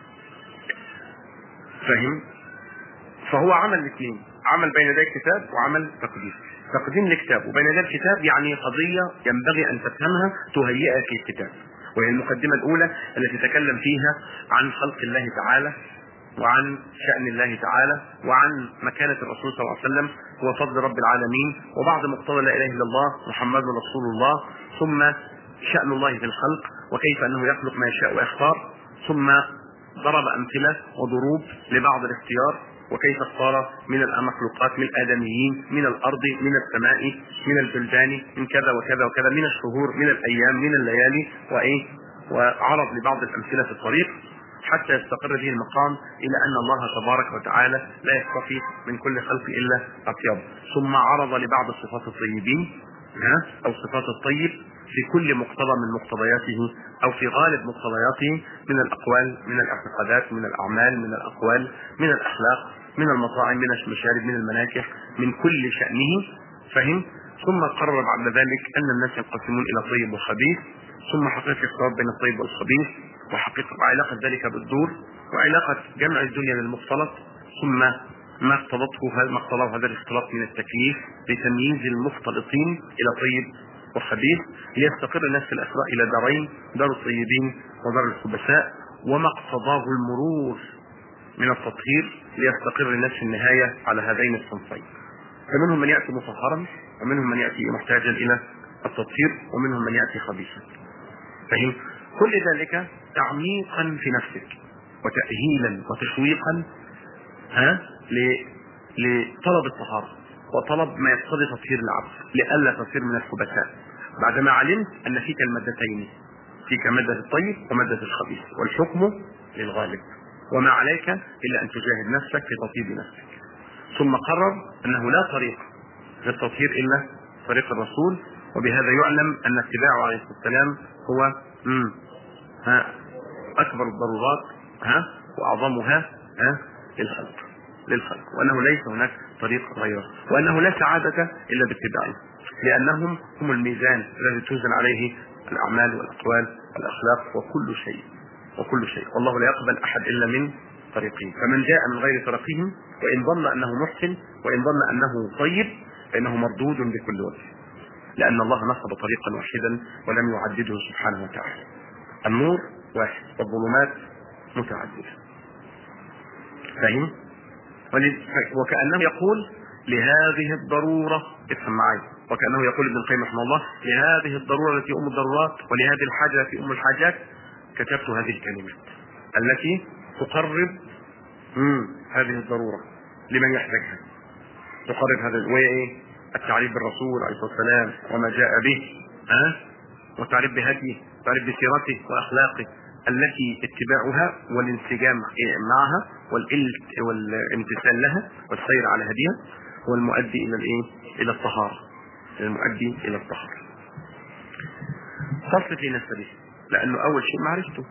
فاهم؟ فهو عمل الاثنين، عمل بين يدي الكتاب وعمل تقديم. تقديم الكتاب وبين يدي الكتاب يعني قضيه ينبغي ان تفهمها تهيئك الكتاب، وهي المقدمه الاولى التي تكلم فيها عن خلق الله تعالى وعن شأن الله تعالى وعن مكانة الرسول صلى الله عليه وسلم وفضل رب العالمين وبعض مقتضى لا اله الا الله محمد رسول الله، ثم شأن الله في الخلق وكيف انه يخلق ما يشاء ويختار، ثم ضرب امثله وضروب لبعض الاختيار وكيف اختار من المخلوقات، من الادميين، من الارض، من السماء، من البلدان، من كذا وكذا وكذا، من الشهور، من الايام، من الليالي، وعرض لبعض الامثله في الطريق حتى يستقر به المقام الى ان الله تبارك وتعالى لا يصطفي من كل خلق الا اطيب. ثم عرض لبعض صفات الطيبين او صفات الطيب في كل مقتضى من مقتضياته او في غالب مقتضياته من الاقوال، من الاعتقادات، من الاعمال، من الاقوال، من الاخلاق، من المطاعم، من المشارب، من المناكح، من كل شأنه. فهم؟ ثم قرر بعد ذلك ان الناس ينقسمون الى طيب وخبيث، ثم حقيقة الاختلاط بين الطيب والخبيث، وحقيقة علاقة ذلك بالدور، وعلاقة جمع الدنيا للمختلط، ثم ما اقتضاه هذا الاختلاط من التكليف لتمييز المختلطين الى طيب وخبيث ليستقر الناس في الاسراء الى دارين، دار الطيبين ودار الخبثاء، وما اقتضاه المرور من التطهير ليستقر الناس في النهاية على هذين الصنفين. فمنهم من يأتي مطهرا، ومنهم من يأتي محتاجا الى التطهير، ومنهم من يأتي خبيثا. فهم؟ كل ذلك تعميقا في نفسك وتأهيلا وتشويقا لطلب الطهارة وطلب ما يقتضي تطهير العبد لئلا تصير من الخبثاء، بعدما علمت ان فيك المادتين، فيك مادة الطيب ومادة الخبيث، والحكم للغالب، وما عليك الا ان تجاهد نفسك في تطيب نفسك. ثم قرر انه لا طريق للتطهير الا طريق الرسول، وبهذا يعلم ان اتباعه عليه الصلاه والسلام هو اكبر الضرورات واعظمها للخلق، وانه ليس هناك طريق غيره، وانه لا سعاده الا باتباعه، لانهم هم الميزان الذي توزن عليه الاعمال والاقوال والاخلاق وكل شيء، والله لا يقبل احد الا من طريقهم. فمن جاء من غير طريقهم وان ظن انه محسن وان ظن انه طيب فانه مردود بكل وجه، لان الله نصب طريقا واحدا ولم يعدده سبحانه وتعالى. النور واحد والظلمات متعدده. فاهم؟ وكأنه يقول لهذه الضرورة، افهم معي، وكأنه يقول ابن القيم رحمه الله لهذه الضرورة التي أم الضرورات ولهذه الحاجة التي أم الحاجات كتبت هذه الكلمات التي تقرب هذه الضرورة لمن يحتاجها تقرب هذا، وهي ايه؟ التعريف بالرسول عليه الصلاة والسلام وما جاء به، والتعريف بهديه، والتعريف بسيرته واخلاقه التي اتباعها والانسجام معها والامتثال لها والسير على هديها هو المؤدي الى الايه؟ الى الطهارة، المؤدي الى الطهارة. فصل في نسبه، لانه اول شيء معرفته،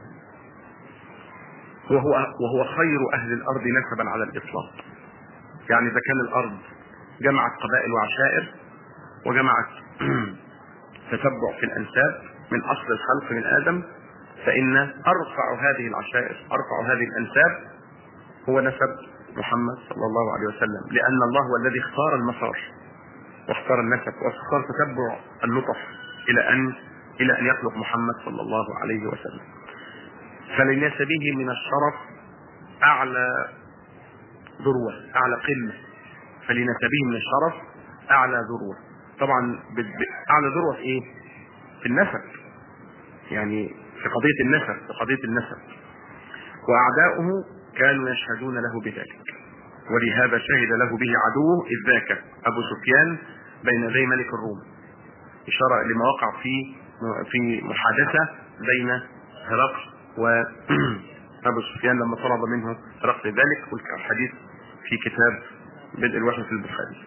وهو خير اهل الارض نسبا على الاطلاق. يعني اذا كان الارض جمعت قبائل وعشائر وجمعت تتبع في الانساب من اصل الخلق من ادم، فان ارفع هذه العشائر، ارفع هذه الانساب هو نسب محمد صلى الله عليه وسلم، لان الله هو الذي اختار المسار واختار النسب واختار تتبع اللطف الى ان يخلق محمد صلى الله عليه وسلم. فلنسبه من الشرف اعلى ذروة، اعلى قمة، فلنسبه من الشرف اعلى ذروة. طبعا اعلى ذروة في ايه؟ في النسب، يعني في قضية النسب، في قضية النسب. واعداؤه كانوا يشهدون له بذلك، ولهذا شهد له به عدوه اذ ذاك ابو سفيان بين يدي ملك الروم، اشارة لما وقع في محادثة بين هرقل وابو سفيان لما طلب منه هرقل ذلك، والحديث في كتاب بدء الوحي في البخاري.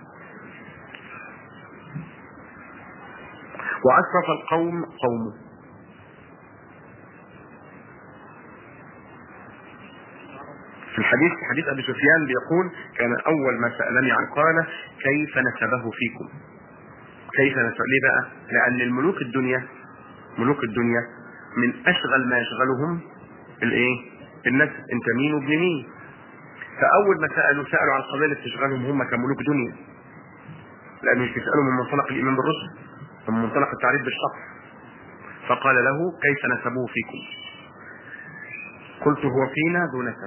واشرف القوم قومه. في الحديث، حديث ابي سفيان بيقول كان اول ما سالني عن قال كيف نسبه فيكم، كيف نسبه. ليه بقى؟ لان الملوك الدنيا، ملوك الدنيا من اشغل ما يشغلهم الايه؟ النسب، انت مين وابن مين. فاول ما سالوا عن القضايا اللي بتشغلهم هم كملوك دنيا، لانه مش بيسالوا من منطلق الايمان بالرسل، من منطلق التعريف بالشخص. فقال له كيف نسبوه فيكم؟ قلت هو فينا ذو نسب.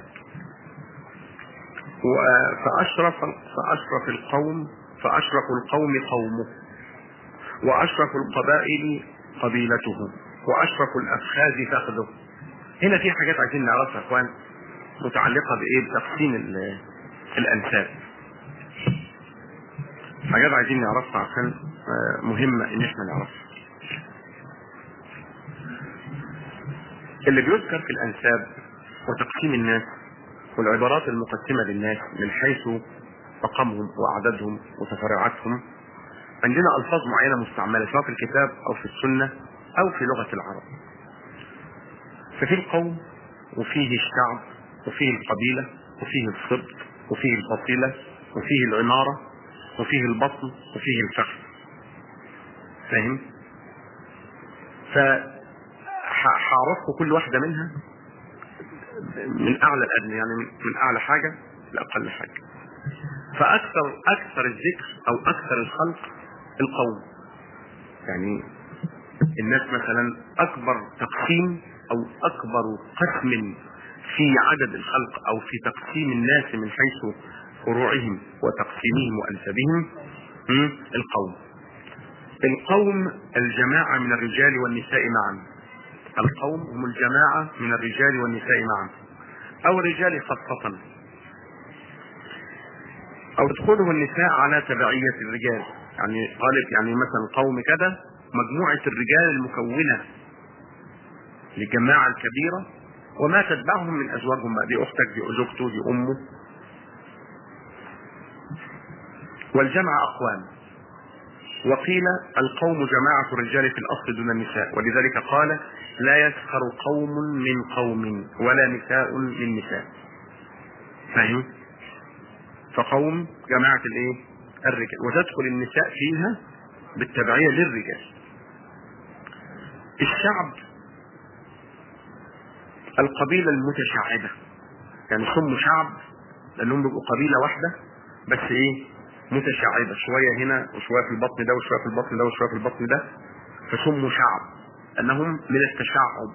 فاشرف القوم قومه، واشرف القبائل قبيلته، واشرف الافخاذ فخذه. هنا في حاجات عايزين نعرفها يا اخوان متعلقه بايه؟ بتقسيم الانساب. حاجات عايزين نعرفها عشان مهمه ان احنا نعرفها. اللي بيذكر في الانساب وتقسيم الناس والعبارات المقسمه للناس من حيث رقمهم واعدادهم وتفرعاتهم، عندنا الفاظ معينه مستعمله سواء في الكتاب او في السنه او في لغه العرب. ففي القوم، وفيه الشعب، وفيه القبيله، وفيه السبط، وفيه الفصيله، وفيه العماره، وفيه البطن، وفيه الفخذ. فاهم؟ فحعرفكم كل واحده منها من اعلى الادنى، يعني من اعلى حاجه لاقل حاجه. فاكثر الذكر او اكثر الخلق القوم، يعني الناس مثلا اكبر تقسيم او اكبر قسم في عدد الخلق او في تقسيم الناس من حيث فروعهم وتقسيمهم وانسابهم القوم. القوم الجماعة من الرجال والنساء معا. القوم هم الجماعة من الرجال والنساء معا، او الرجال خاصة، او تدخله النساء على تبعية الرجال. يعني قالت يعني مثلا قوم كذا مجموعة الرجال المكونة للجماعة الكبيرة وما تتبعهم من ازواجهم بقى، دي اختك، دي زوجته، دي امه. والجمع اقوام. وقيل القوم جماعة الرجال في الاصل دون النساء، ولذلك قال لا يسخر قوم من قوم ولا نساء من نساء. فاهم؟ فقوم جماعة الايه؟ الرجال، وتدخل النساء فيها بالتبعية للرجال. الشعب القبيلة المتشعبة، يعني سموا شعب لانهم بيبقوا قبيلة واحدة بس ايه؟ متشعبة، شوية هنا وشوية في البطن ده وشوية في البطن ده وشوية في البطن ده، فسموا شعب انهم من التشعب.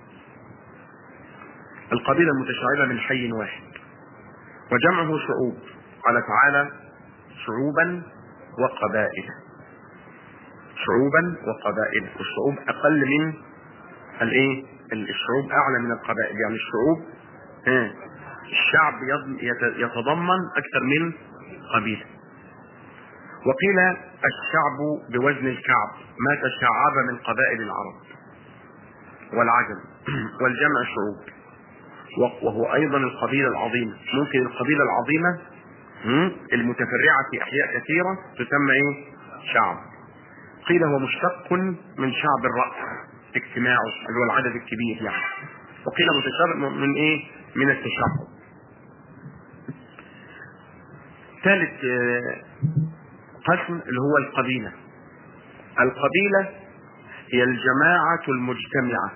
القبيلة المتشعبة من حي واحد. وجمعه شعوب، قال تعالى شعوبا وقبائل. شعوبا وقبائل، والشعوب اقل من الايه؟ الشعوب اعلى من القبائل. يعني الشعوب الشعب يتضمن أكثر من قبيلة. وقيل الشعب بوزن الكعب ما تشعب من قبائل العرب والعجم، والجمع شعوب، وهو أيضا القبيلة العظيمة. ممكن القبيلة العظيمة المتفرعة في أحياء كثيرة تسمى إيه؟ شعب. قيل هو مشتق من شعب الرأس اجتماعه اللي هو العدد الكبير يعني. وقيل متشابه من إيه؟ من التشعب. ثالث قسم اللي هو القبيلة. القبيلة هي الجماعة المجتمعة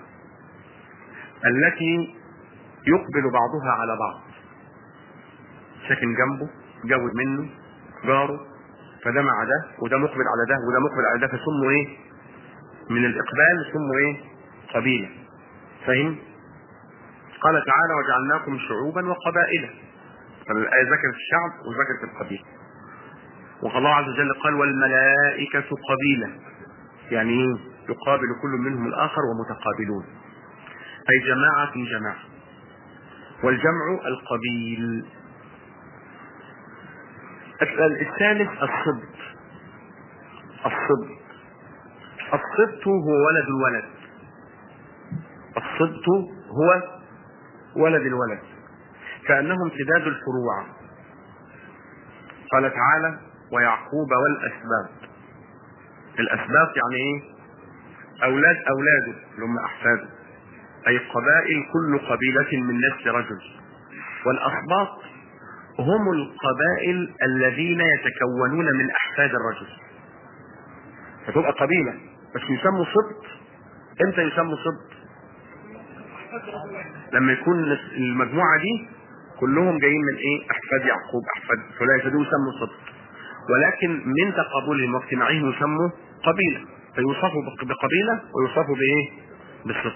التي يقبل بعضها على بعض، ساكن جنبه، جاود منه، جاره، فده مع ده وده مقبل على ده وده مقبل على ده، فسموا ايه؟ من الإقبال سموا ايه؟ قبيلة. فهم؟ قال تعالى وجعلناكم شعوبا وقبائل، فالآية ذكرت الشعب وذكرت القبيلة. والله عز وجل قال والملائكة قبيلة، يعني ايه؟ يقابل كل منهم الآخر ومتقابلون، أي جماعة. والجمع القبيل. الثالث الصبت. الصبت هو ولد الولد. الصبت هو ولد الولد، كأنه امتداد الفروع. قال تعالى ويعقوب والأسباط. الأسباط يعني ايه؟ أولاده اللي هم أحفاده، أي قبائل كل قبيلة من نسل رجل. والأسباط هم القبائل الذين يتكونون من أحفاد الرجل، فتبقى قبيلة بس يسموا سبط. امتى يسموا سبط؟ لما يكون المجموعة دي كلهم جايين من ايه؟ أحفاد يعقوب، أحفاد فلان، فدول يسموا سبط. ولكن من تقابلهم واجتماعهم يسموا قبيلة، فيوصفوا بقبيلة ويوصفوا بايه؟ بالسبط،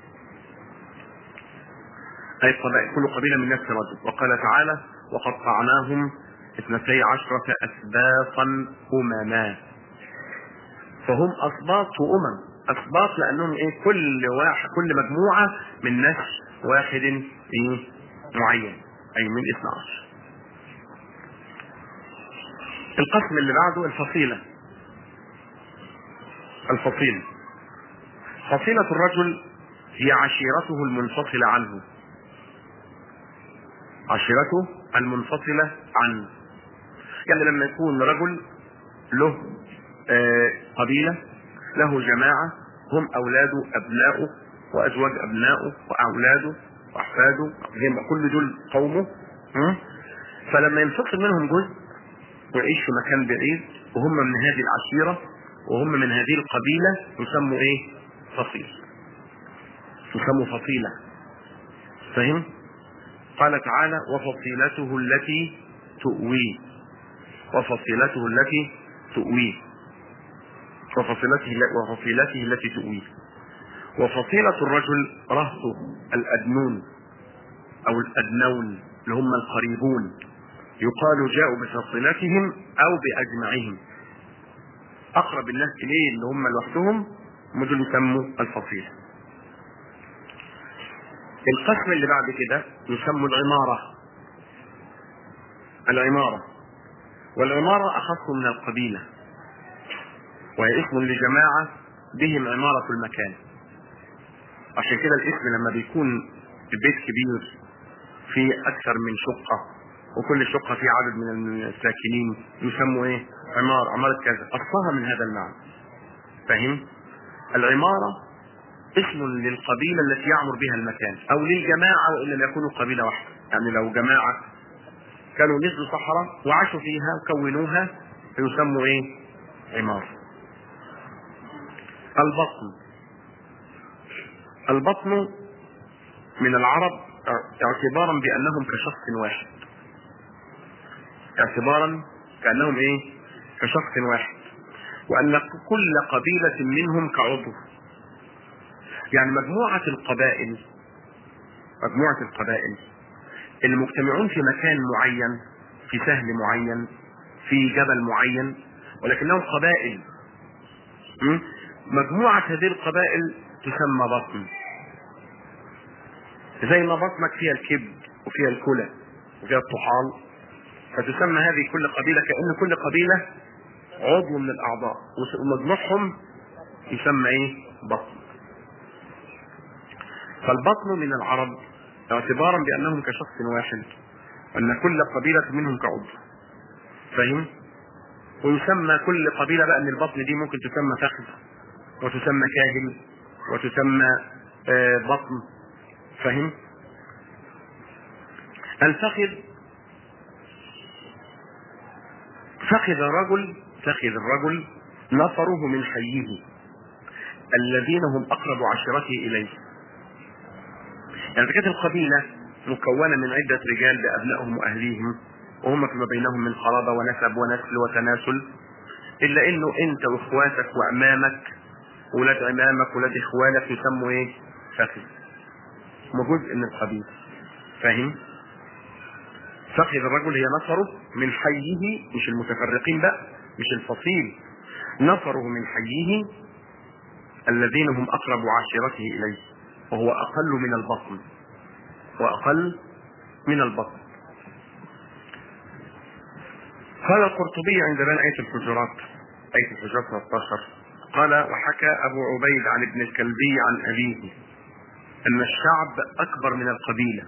أي قبائل كل قبيلة من نفس رجل. وقال تعالى وقطعناهم 12 أسباطا أمما، فهم أسباط وأمم. أسباط لأنهم إيه؟ كل مجموعة من نسل واحد إيه؟ معين، أي من 12. القسم اللي بعده الفصيلة. فصيلة الرجل هي عشيرته المنفصلة عنه. يعني لما يكون رجل له قبيلة، له جماعة، هم أولاده، أبناؤه، وأزواج أبناؤه، وأولاده، وأحفاده، كل دول قومه. فلما ينفصل منهم جزء ويعيش في مكان بعيد وهم من هذه العشيرة وهم من هذه القبيلة يسموا إيه؟ فصيلة. فهم؟ قال تعالى وفصيلته التي تؤويه. وفصيلته التي تؤويه. وفصيلة الرجل رهطه الأدنون أو الأدنون اللي هم القريبون، يقال جاءوا بفصيلتهم أو بأجمعهم. أقرب الناس إليه اللي هم لوحدهم دول يسموا الفصيلة. القسم اللي بعد كده يسمى العمارة. والعمارة أخص من القبيلة، وهي اسم لجماعة بهم عمارة المكان. عشان كده الاسم لما بيكون البيت كبير فيه أكثر من شقة وكل شقة فيه عدد من الساكنين يسموا إيه؟ عمارة كذا، أصلها من هذا المعنى. فهم؟ العمارة اسم للقبيلة التي يعمر بها المكان أو للجماعة وإن لم يكونوا قبيلة واحدة. يعني لو جماعة كانوا نزلوا صحراء وعاشوا فيها وكونوها فيسموا إيه؟ عمارة. البطن من العرب اعتبارا بأنهم كأنهم إيه؟ كشخص واحد، وأن كل قبيلة منهم كعضو. يعني مجموعة القبائل المجتمعون في مكان معين، في سهل معين، في جبل معين، ولكنهم قبائل. مجموعة هذه القبائل تسمى بطن. زي ما بطنك فيها الكبد وفيها الكلى وفيها الطحال، فتسمى هذه كل قبيلة كأن كل قبيلة عضو من الأعضاء ومجموعهم يسمى ايه؟ بطن. فالبطن من العرب اعتبارا بأنهم كشخص واحد، أن كل قبيلة منهم كعضو، فاهم؟ ويسمى كل قبيلة بقى من البطن دي ممكن تسمى فخذ وتسمى كاهل وتسمى بطن، فاهم؟ الفخذ، فخذ الرجل نفره من حيه الذين هم أقرب عشيرته إليه. يعني كانت القبيلة مكونة من عدة رجال بأبنائهم وأهليهم، وهم فيما بينهم من قرابة ونسب ونسل وتناسل، إلا إنه أنت وإخواتك وأمامك ولاد عمامك ولاد إخوانك يسموا إيه؟ فخذ، هم جزء من القبيلة، فاهم؟ فخذ الرجل هي نفره من حيه، مش المتفرقين بقى، مش الفصيل، نفره من حيه الذين هم أقرب عشيرته إليه، وهو أقل من البطن، وأقل من البطن. قال القرطبي عند بيان آية الحجرات 13، قال: وحكى أبو عبيد عن ابن الكلبي عن أبيه أن الشعب أكبر من القبيلة،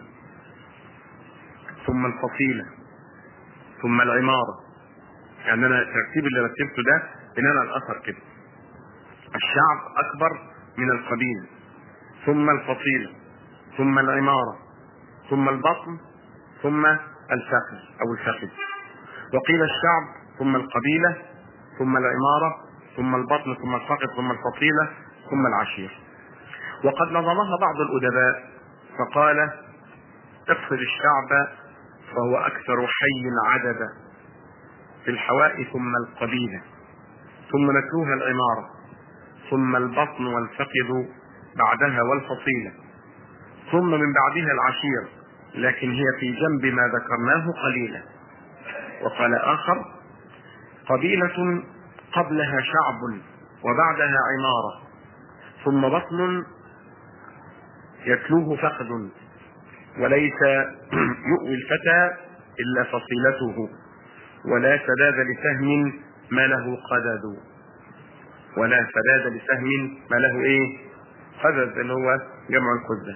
ثم الفصيلة، ثم العمارة. يعني أنا الترتيب اللي رتبته ده بناء على الأثر كده: الشعب أكبر من القبيلة، ثم الفصيلة، ثم العمارة، ثم البطن، ثم الفخذ أو الفخذ. وقيل الشعب ثم القبيلة ثم العمارة ثم البطن ثم الفخذ ثم الفصيلة ثم العشير. وقد نظمها بعض الأدباء فقال: اقصد الشعب فهو أكثر حي عددا في الحواء، ثم القبيلة، ثم نتلوها العمارة، ثم البطن والفخذ بعدها والفصيلة، ثم من بعدها العشير، لكن هي في جنب ما ذكرناه قليلا. وقال آخر: قبيلة قبلها شعب وبعدها عمارة، ثم بطن يتلوه فخذ، وليس يؤوي الفتى إلا فصيلته، ولا سداد لسهم ما له قدد، ولا سداد لسهم ما له ايه؟ قدد، اللي هو جمع القدة.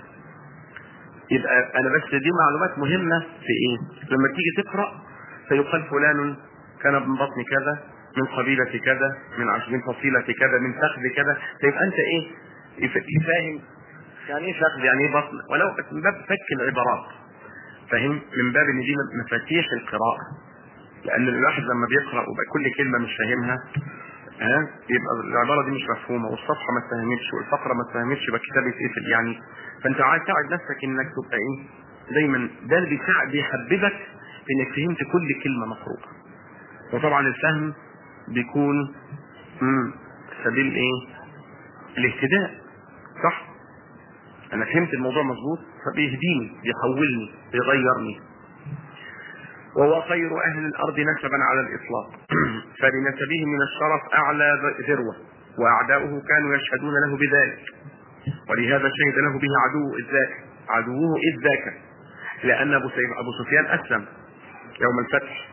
يبقى انا بس دي معلومات مهمة في ايه؟ لما تيجي تقرأ فيقال فلان كان من بطن كذا، من قبيلة كذا، من فصيلة كذا، من فخذ كذا، فيبقى انت ايه؟ فاهم يعني ايه فخذ، يعني ايه بطن، ولو من باب فك العبارات، فاهم؟ من باب ان دي مفاتيح القراءة، لان الواحد لما بيقرأ وبقى كل كلمة مش فاهمها يبقى العبارة دي مش مفهومة، والصفحة ما تفهمتش، والفقرة ما تفهمتش، يبقى الكتاب يتقفل يعني. فانت عايز تساعد نفسك انك تبقى ايه؟ دايما ده اللي بيحببك في انك فهمت كل كلمة مقروءة. وطبعا الفهم بيكون سبيل ايه؟ الاهتداء، صح؟ انا فهمت الموضوع مظبوط فبيهديني، بيحولني، بيغيرني. وهو خير أهل الأرض نسبا على الإطلاق فلنسبه من الشرف أعلى ذروة، وأعداؤه كانوا يشهدون له بذلك، ولهذا شهد له به عدوه إذ ذاك، لأن أبو سفيان أسلم يوم الفتح.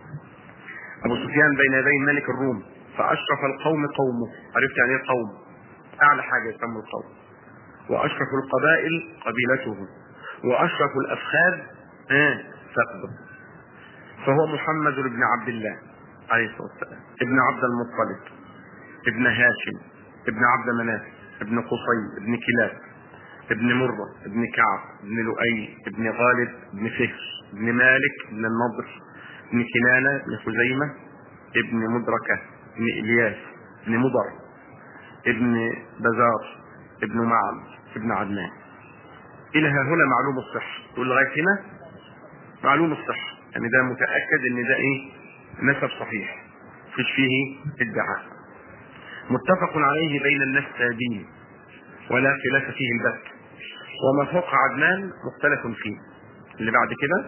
أبو سفيان بين يدي ملك الروم، فأشرف القوم قومه. عرفت يعني ايه قوم؟ أعلى حاجة يسمى القوم. وأشرف القبائل قبيلته، وأشرف الأفخاذ فخذه. فهو محمد بن عبد الله عليه الصلاة والسلام، ابن عبد المطلب، ابن هاشم، ابن عبد مناف، ابن قصي، ابن كلاب، ابن مرة، ابن كعب، ابن لؤي، ابن غالب، ابن فهر، ابن مالك، ابن النضر، ابن كنانة، ابن خزيمة، ابن مدركة، ابن إلياس، ابن مضر، ابن بزار، ابن معل، ابن عدنان. إلى هنا معلوم الصحة، ولغاية هنا معلوم الصحة، يعني ده متأكد ان ده ايه؟ نسب صحيح، مفيش فيه ادعاء، متفق عليه بين النسابين ولا خلاف فيه البت. وما فوق عدنان مختلف فيه. اللي بعد كده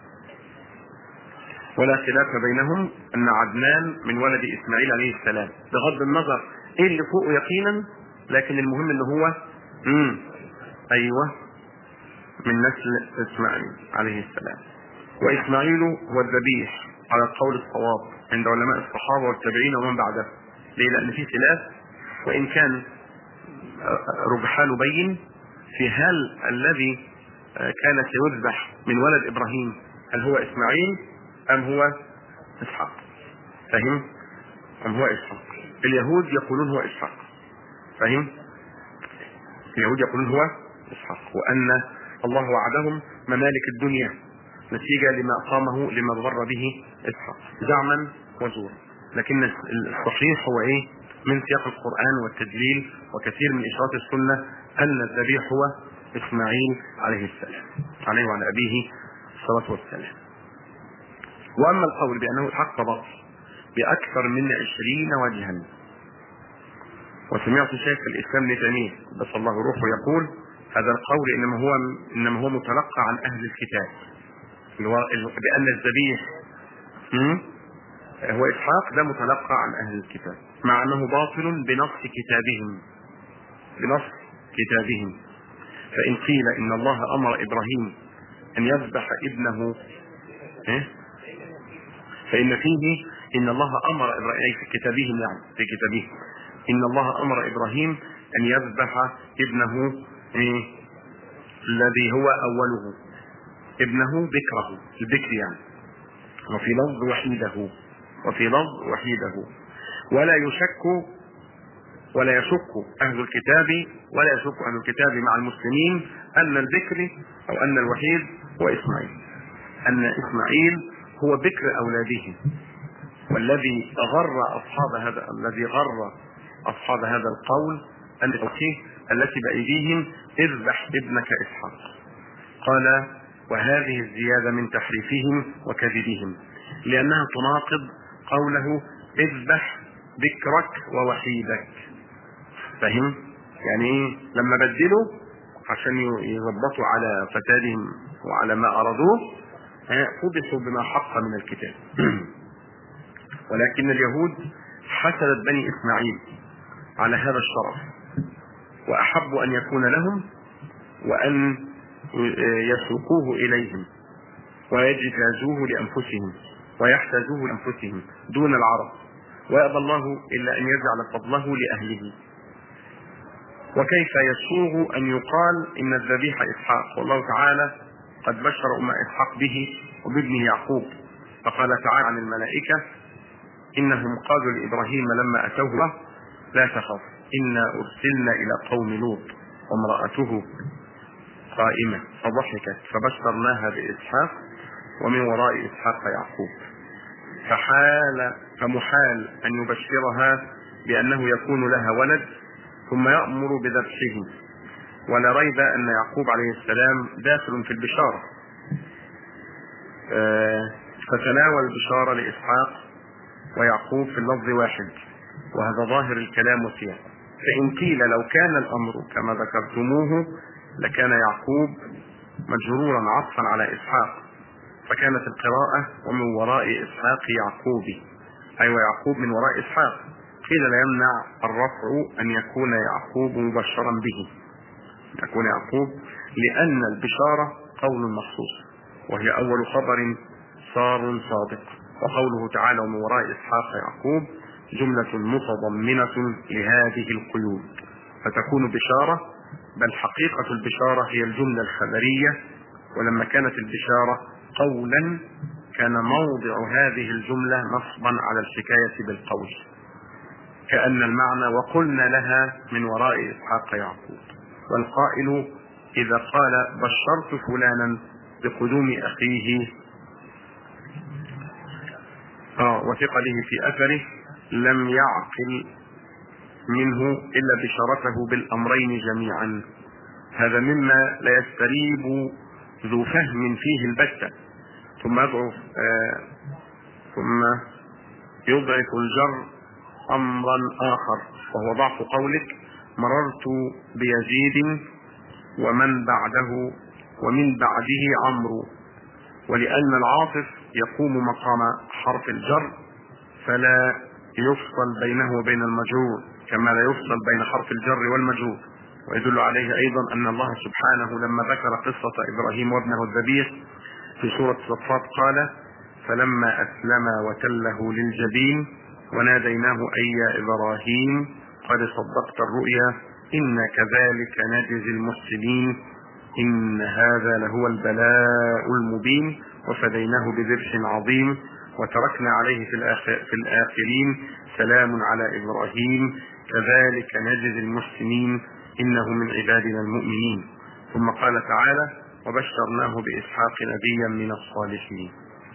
ولا خلاف بينهم ان عدنان من ولد اسماعيل عليه السلام، بغض النظر ايه اللي فوقه يقينا، لكن المهم ان هو ايوه من نسل إسماعيل عليه السلام. وإسماعيل هو الذبيح على القول الصواب عند علماء الصحابة والتابعين ومن بعده. ليه؟ لأن في خلاف، وإن كان رجحان بين في هل الذي كان سيذبح من ولد إبراهيم هل هو إسماعيل أم هو إسحاق. فهم؟ أم هو إسحاق. اليهود يقولون هو إسحاق. فهم؟ اليهود يقولون هو إسحاق، وأن الله وعدهم ممالك الدنيا نتيجة لما قامه لما ضر به إسحاق زعما وزورا. لكن الصحيح هو إيه؟ من سياق القرآن والتدليل وكثير من إشارات السنة أن الذبيح هو إسماعيل عليه السلام، عليه وعلى أبيه الصلاة والسلام. وأما القول بأنه إسحاق فباطل بأكثر من 20 وجها. وسمعت شيخ الإسلام ابن تيمية بس الله روحه يقول هذا القول إنما هو متلقى عن أهل الكتاب، بأن الذبيح هو إسحاق، ده متلقى عن أهل الكتاب، مع أنه باطل بنص كتابهم. فإن قيل إن الله أمر إبراهيم أن يذبح ابنه فإن فيه إن الله أمر إبراهيم في كتابهم، يعني في كتابهم إن الله أمر إبراهيم أن يذبح ابنه الذي هو أوله، ابنه بكره البكر يعني، وفي لفظ وحيده. ولا يشك أهل الكتاب مع المسلمين أن البكر أو أن الوحيد هو إسماعيل، أن إسماعيل هو بكر أولاده، والذي غر أصحاب هذا القول أن التي بأيديهم اذبح ابنك إسحاق. قال وهذه الزيادة من تحريفهم وكذبهم، لأنها تناقض قوله اذبح بكرك ووحيدك. فهم؟ يعني ايه؟ لما بدلوا عشان يضبطوا على فسادهم وعلى ما أرادوه فضحوا بما حق من الكتاب. ولكن اليهود حسدت بني إسماعيل على هذا الشرف، وأحبوا أن يكون لهم وأن يسوقوه إليهم ويجتازوه لأنفسهم ويحتازوه لأنفسهم دون العرب، ويأبى الله إلا أن يجعل فضله لأهله. وكيف يسوغ أن يقال إن الذبيح إسحاق، والله تعالى قد بشر أم إسحاق به وبابنه يعقوب، فقال تعالى عن الملائكة إنهم قالوا لإبراهيم لما أتوه لا تخف إنا أرسلنا إلى قوم لوط وامرأته قائمة فضحكت فبشرناها بإسحاق ومن وراء إسحاق يعقوب. فمحال أن يبشرها بأنه يكون لها ولد ثم يأمر بذبحه، ولا ريب أن يعقوب عليه السلام داخل في البشارة، فتناول البشارة لإسحاق ويعقوب في اللفظ واحد، وهذا ظاهر الكلام والسياق. فإن قيل لو كان الأمر كما ذكرتموه لكان يعقوب مجرورا عطفا على إسحاق، فكانت القراءة ومن وراء إسحاق يعقوبي، أي ويعقوب من وراء إسحاق. قيل لا يمنع الرفع أن يكون يعقوب مبشرا به، يكون يعقوب، لأن البشارة قول مخصوص وهي أول خبر صار صادق، وقوله تعالى ومن وراء إسحاق يعقوب جملة متضمنة لهذه القيود، فتكون بشارة، بل حقيقة البشارة هي الجملة الخبرية. ولما كانت البشارة قولا كان موضع هذه الجملة نصبا على الحكاية بالقول، كأن المعنى وقلنا لها من وراء إسحاق يعقوب. والقائل إذا قال بشرت فلانا بقدوم أخيه وثقله في أثره لم يعقل منه إلا بشارته بالأمرين جميعا. هذا مما لا يستريب ذو فهم فيه البتة، ثم يضعف الجر أمرا آخر، وهو ضعف قولك مررت بيزيد ومن بعده عمرو، ولأن العاطف يقوم مقام حرف الجر فلا يفصل بينه وبين المجرور كما لا يفصل بين حرف الجر والمجرور، ويدل عليه أيضا أن الله سبحانه لما ذكر قصة إبراهيم وابنه الذبيح في سورة الصفات قال: فلما أسلما وتله للجبين وناديناه أي يا إبراهيم قد صدقت الرؤيا إنا كذلك نجزي المحسنين إن هذا لهو البلاء المبين وفديناه بذبح عظيم وتركنا عليه في الآخرين سلام على إبراهيم كذلك نجزي المحسنين إنه من عبادنا المؤمنين. ثم قال تعالى: وبشرناه بإسحاق نبيا من الصالحين.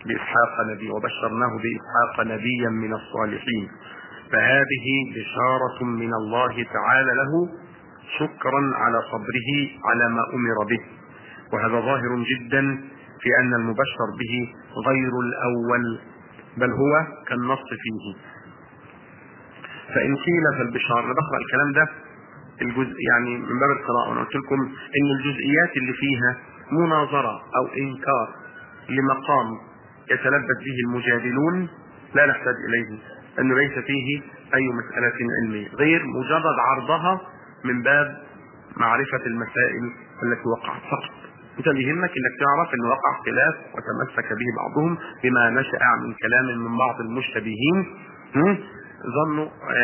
وبشرناه بإسحاق نبيا من الصالحين. فهذه بشارة من الله تعالى له شكرا على صبره على ما أمر به، وهذا ظاهر جدا في أن المبشر به غير الأول بل هو كالنص فيه. فإن قيل فالبشارة، أنا بقرأ الكلام ده الجزء يعني من باب القراءة، وأنا قلت لكم إن الجزئيات اللي فيها مناظرة أو إنكار لمقام يتلبس به المجادلون لا نحتاج إليه، أنه ليس فيه أي مسألة علمية غير مجرد عرضها من باب معرفة المسائل التي وقعت فقط. انت اللي يهمك انك تعرف ان وقع اختلاف وتمسك به بعضهم بما نشأ من كلام من بعض المشتبهين ظنوا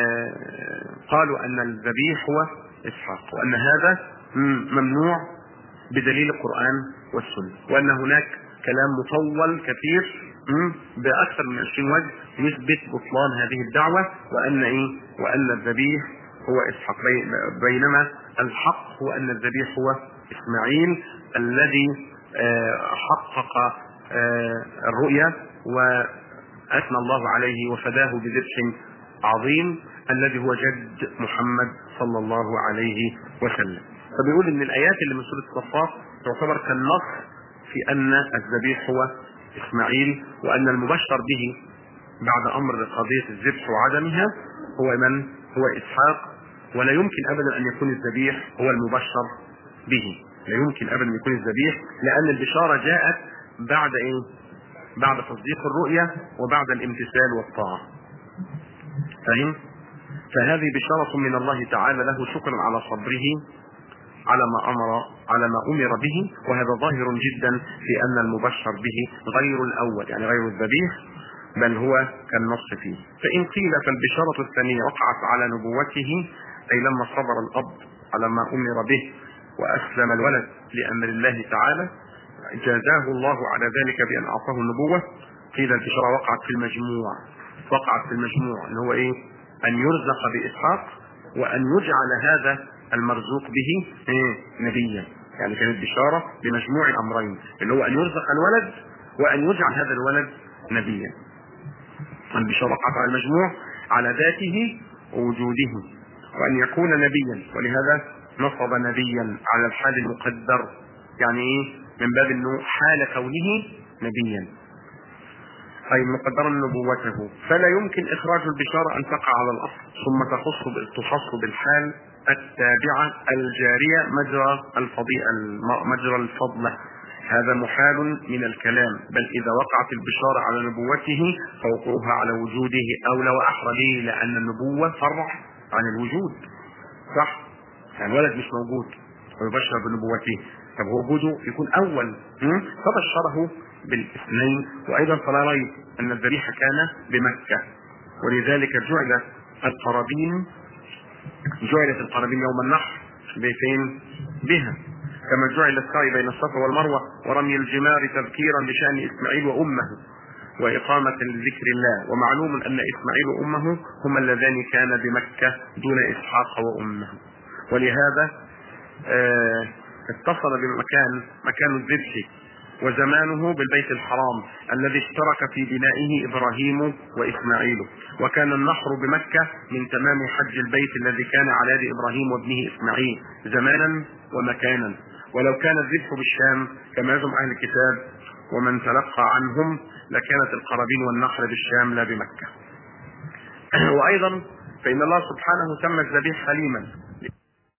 قالوا ان الذبيح هو اسحاق، وان هذا ممنوع بدليل القرآن والسنة، وان هناك كلام مطول كثير باكثر من 20 وجه يثبت بطلان هذه الدعوة، وان الذبيح هو اسحاق، بينما الحق هو ان الذبيح هو اسماعيل الذي حقق الرؤيا واثنى الله عليه وفداه بذبح عظيم الذي هو جد محمد صلى الله عليه وسلم. فبيقول ان الايات اللي من سورة الصفات تعتبر كالنص في ان الذبيح هو اسماعيل، وان المبشر به بعد امر قضية الذبح وعدمها هو اسحاق، ولا يمكن ابدا ان يكون الذبيح هو المبشر به، لا يمكن ابدا ان يكون الذبيح، لان البشارة جاءت بعد تصديق الرؤيا وبعد الامتثال والطاعة. فهم؟ فهذه بشارة من الله تعالى له شكرا على صبره على ما امر به، وهذا ظاهر جدا في ان المبشر به غير الاول، يعني غير الذبيح، بل هو كالنص فيه. فإن قيل فالبشارة الثانية وقعت على نبوته، أي لما صبر الأب على ما أمر به وأسلم الولد لأمر الله تعالى جازاه الله على ذلك بأن أعطاه النبوة. قيل البشارة وقعت في المجموع إن هو أن يرزق بإسحاق وأن يجعل هذا المرزوق به نبيا، يعني كانت بشارة بمجموع الأمرين اللي هو أن يرزق الولد وأن يجعل هذا الولد نبيا. البشارة وقعت على المجموع على ذاته ووجوده وأن يكون نبيا، ولهذا نصب نبيا على الحال المقدر، يعني من باب انه حال كونه نبيا اي مقدرا نبوته، فلا يمكن اخراج البشارة ان تقع على الاصل ثم تخص بالحال التابعة الجارية مجرى الفضلة. هذا محال من الكلام، بل اذا وقعت البشارة على نبوته فوقوعها على وجوده اولى واحرى. ليه؟ لان النبوة فرع عن الوجود، صح؟ يعني الولد مش موجود ويبشر بنبوته، طب وجوده يكون اول، فبشره بالاثنين. وايضا فلا ريب ان الذبيحة كان بمكة، ولذلك جعلت القرابين يوم النحر بفين بها، كما جعل السعي بين الصفا والمروة ورمي الجمار تذكيرا بشأن اسماعيل وامه وإقامة لذكر الله. ومعلوم أن إسماعيل وأمه هما اللذان كان بمكة دون إسحاق وأمه، ولهذا اتصل مكان الذبح وزمانه بالبيت الحرام الذي اشترك في بنائه إبراهيم وإسماعيل، وكان النحر بمكة من تمام حج البيت الذي كان على يد إبراهيم وابنه إسماعيل زمانا ومكانا. ولو كان الذبح بالشام كما يزعم أهل الكتاب ومن تلقى عنهم لكانت القرابين والنحر بالشام لا بمكة. وأيضا فإن الله سبحانه سمى الذبيح حليما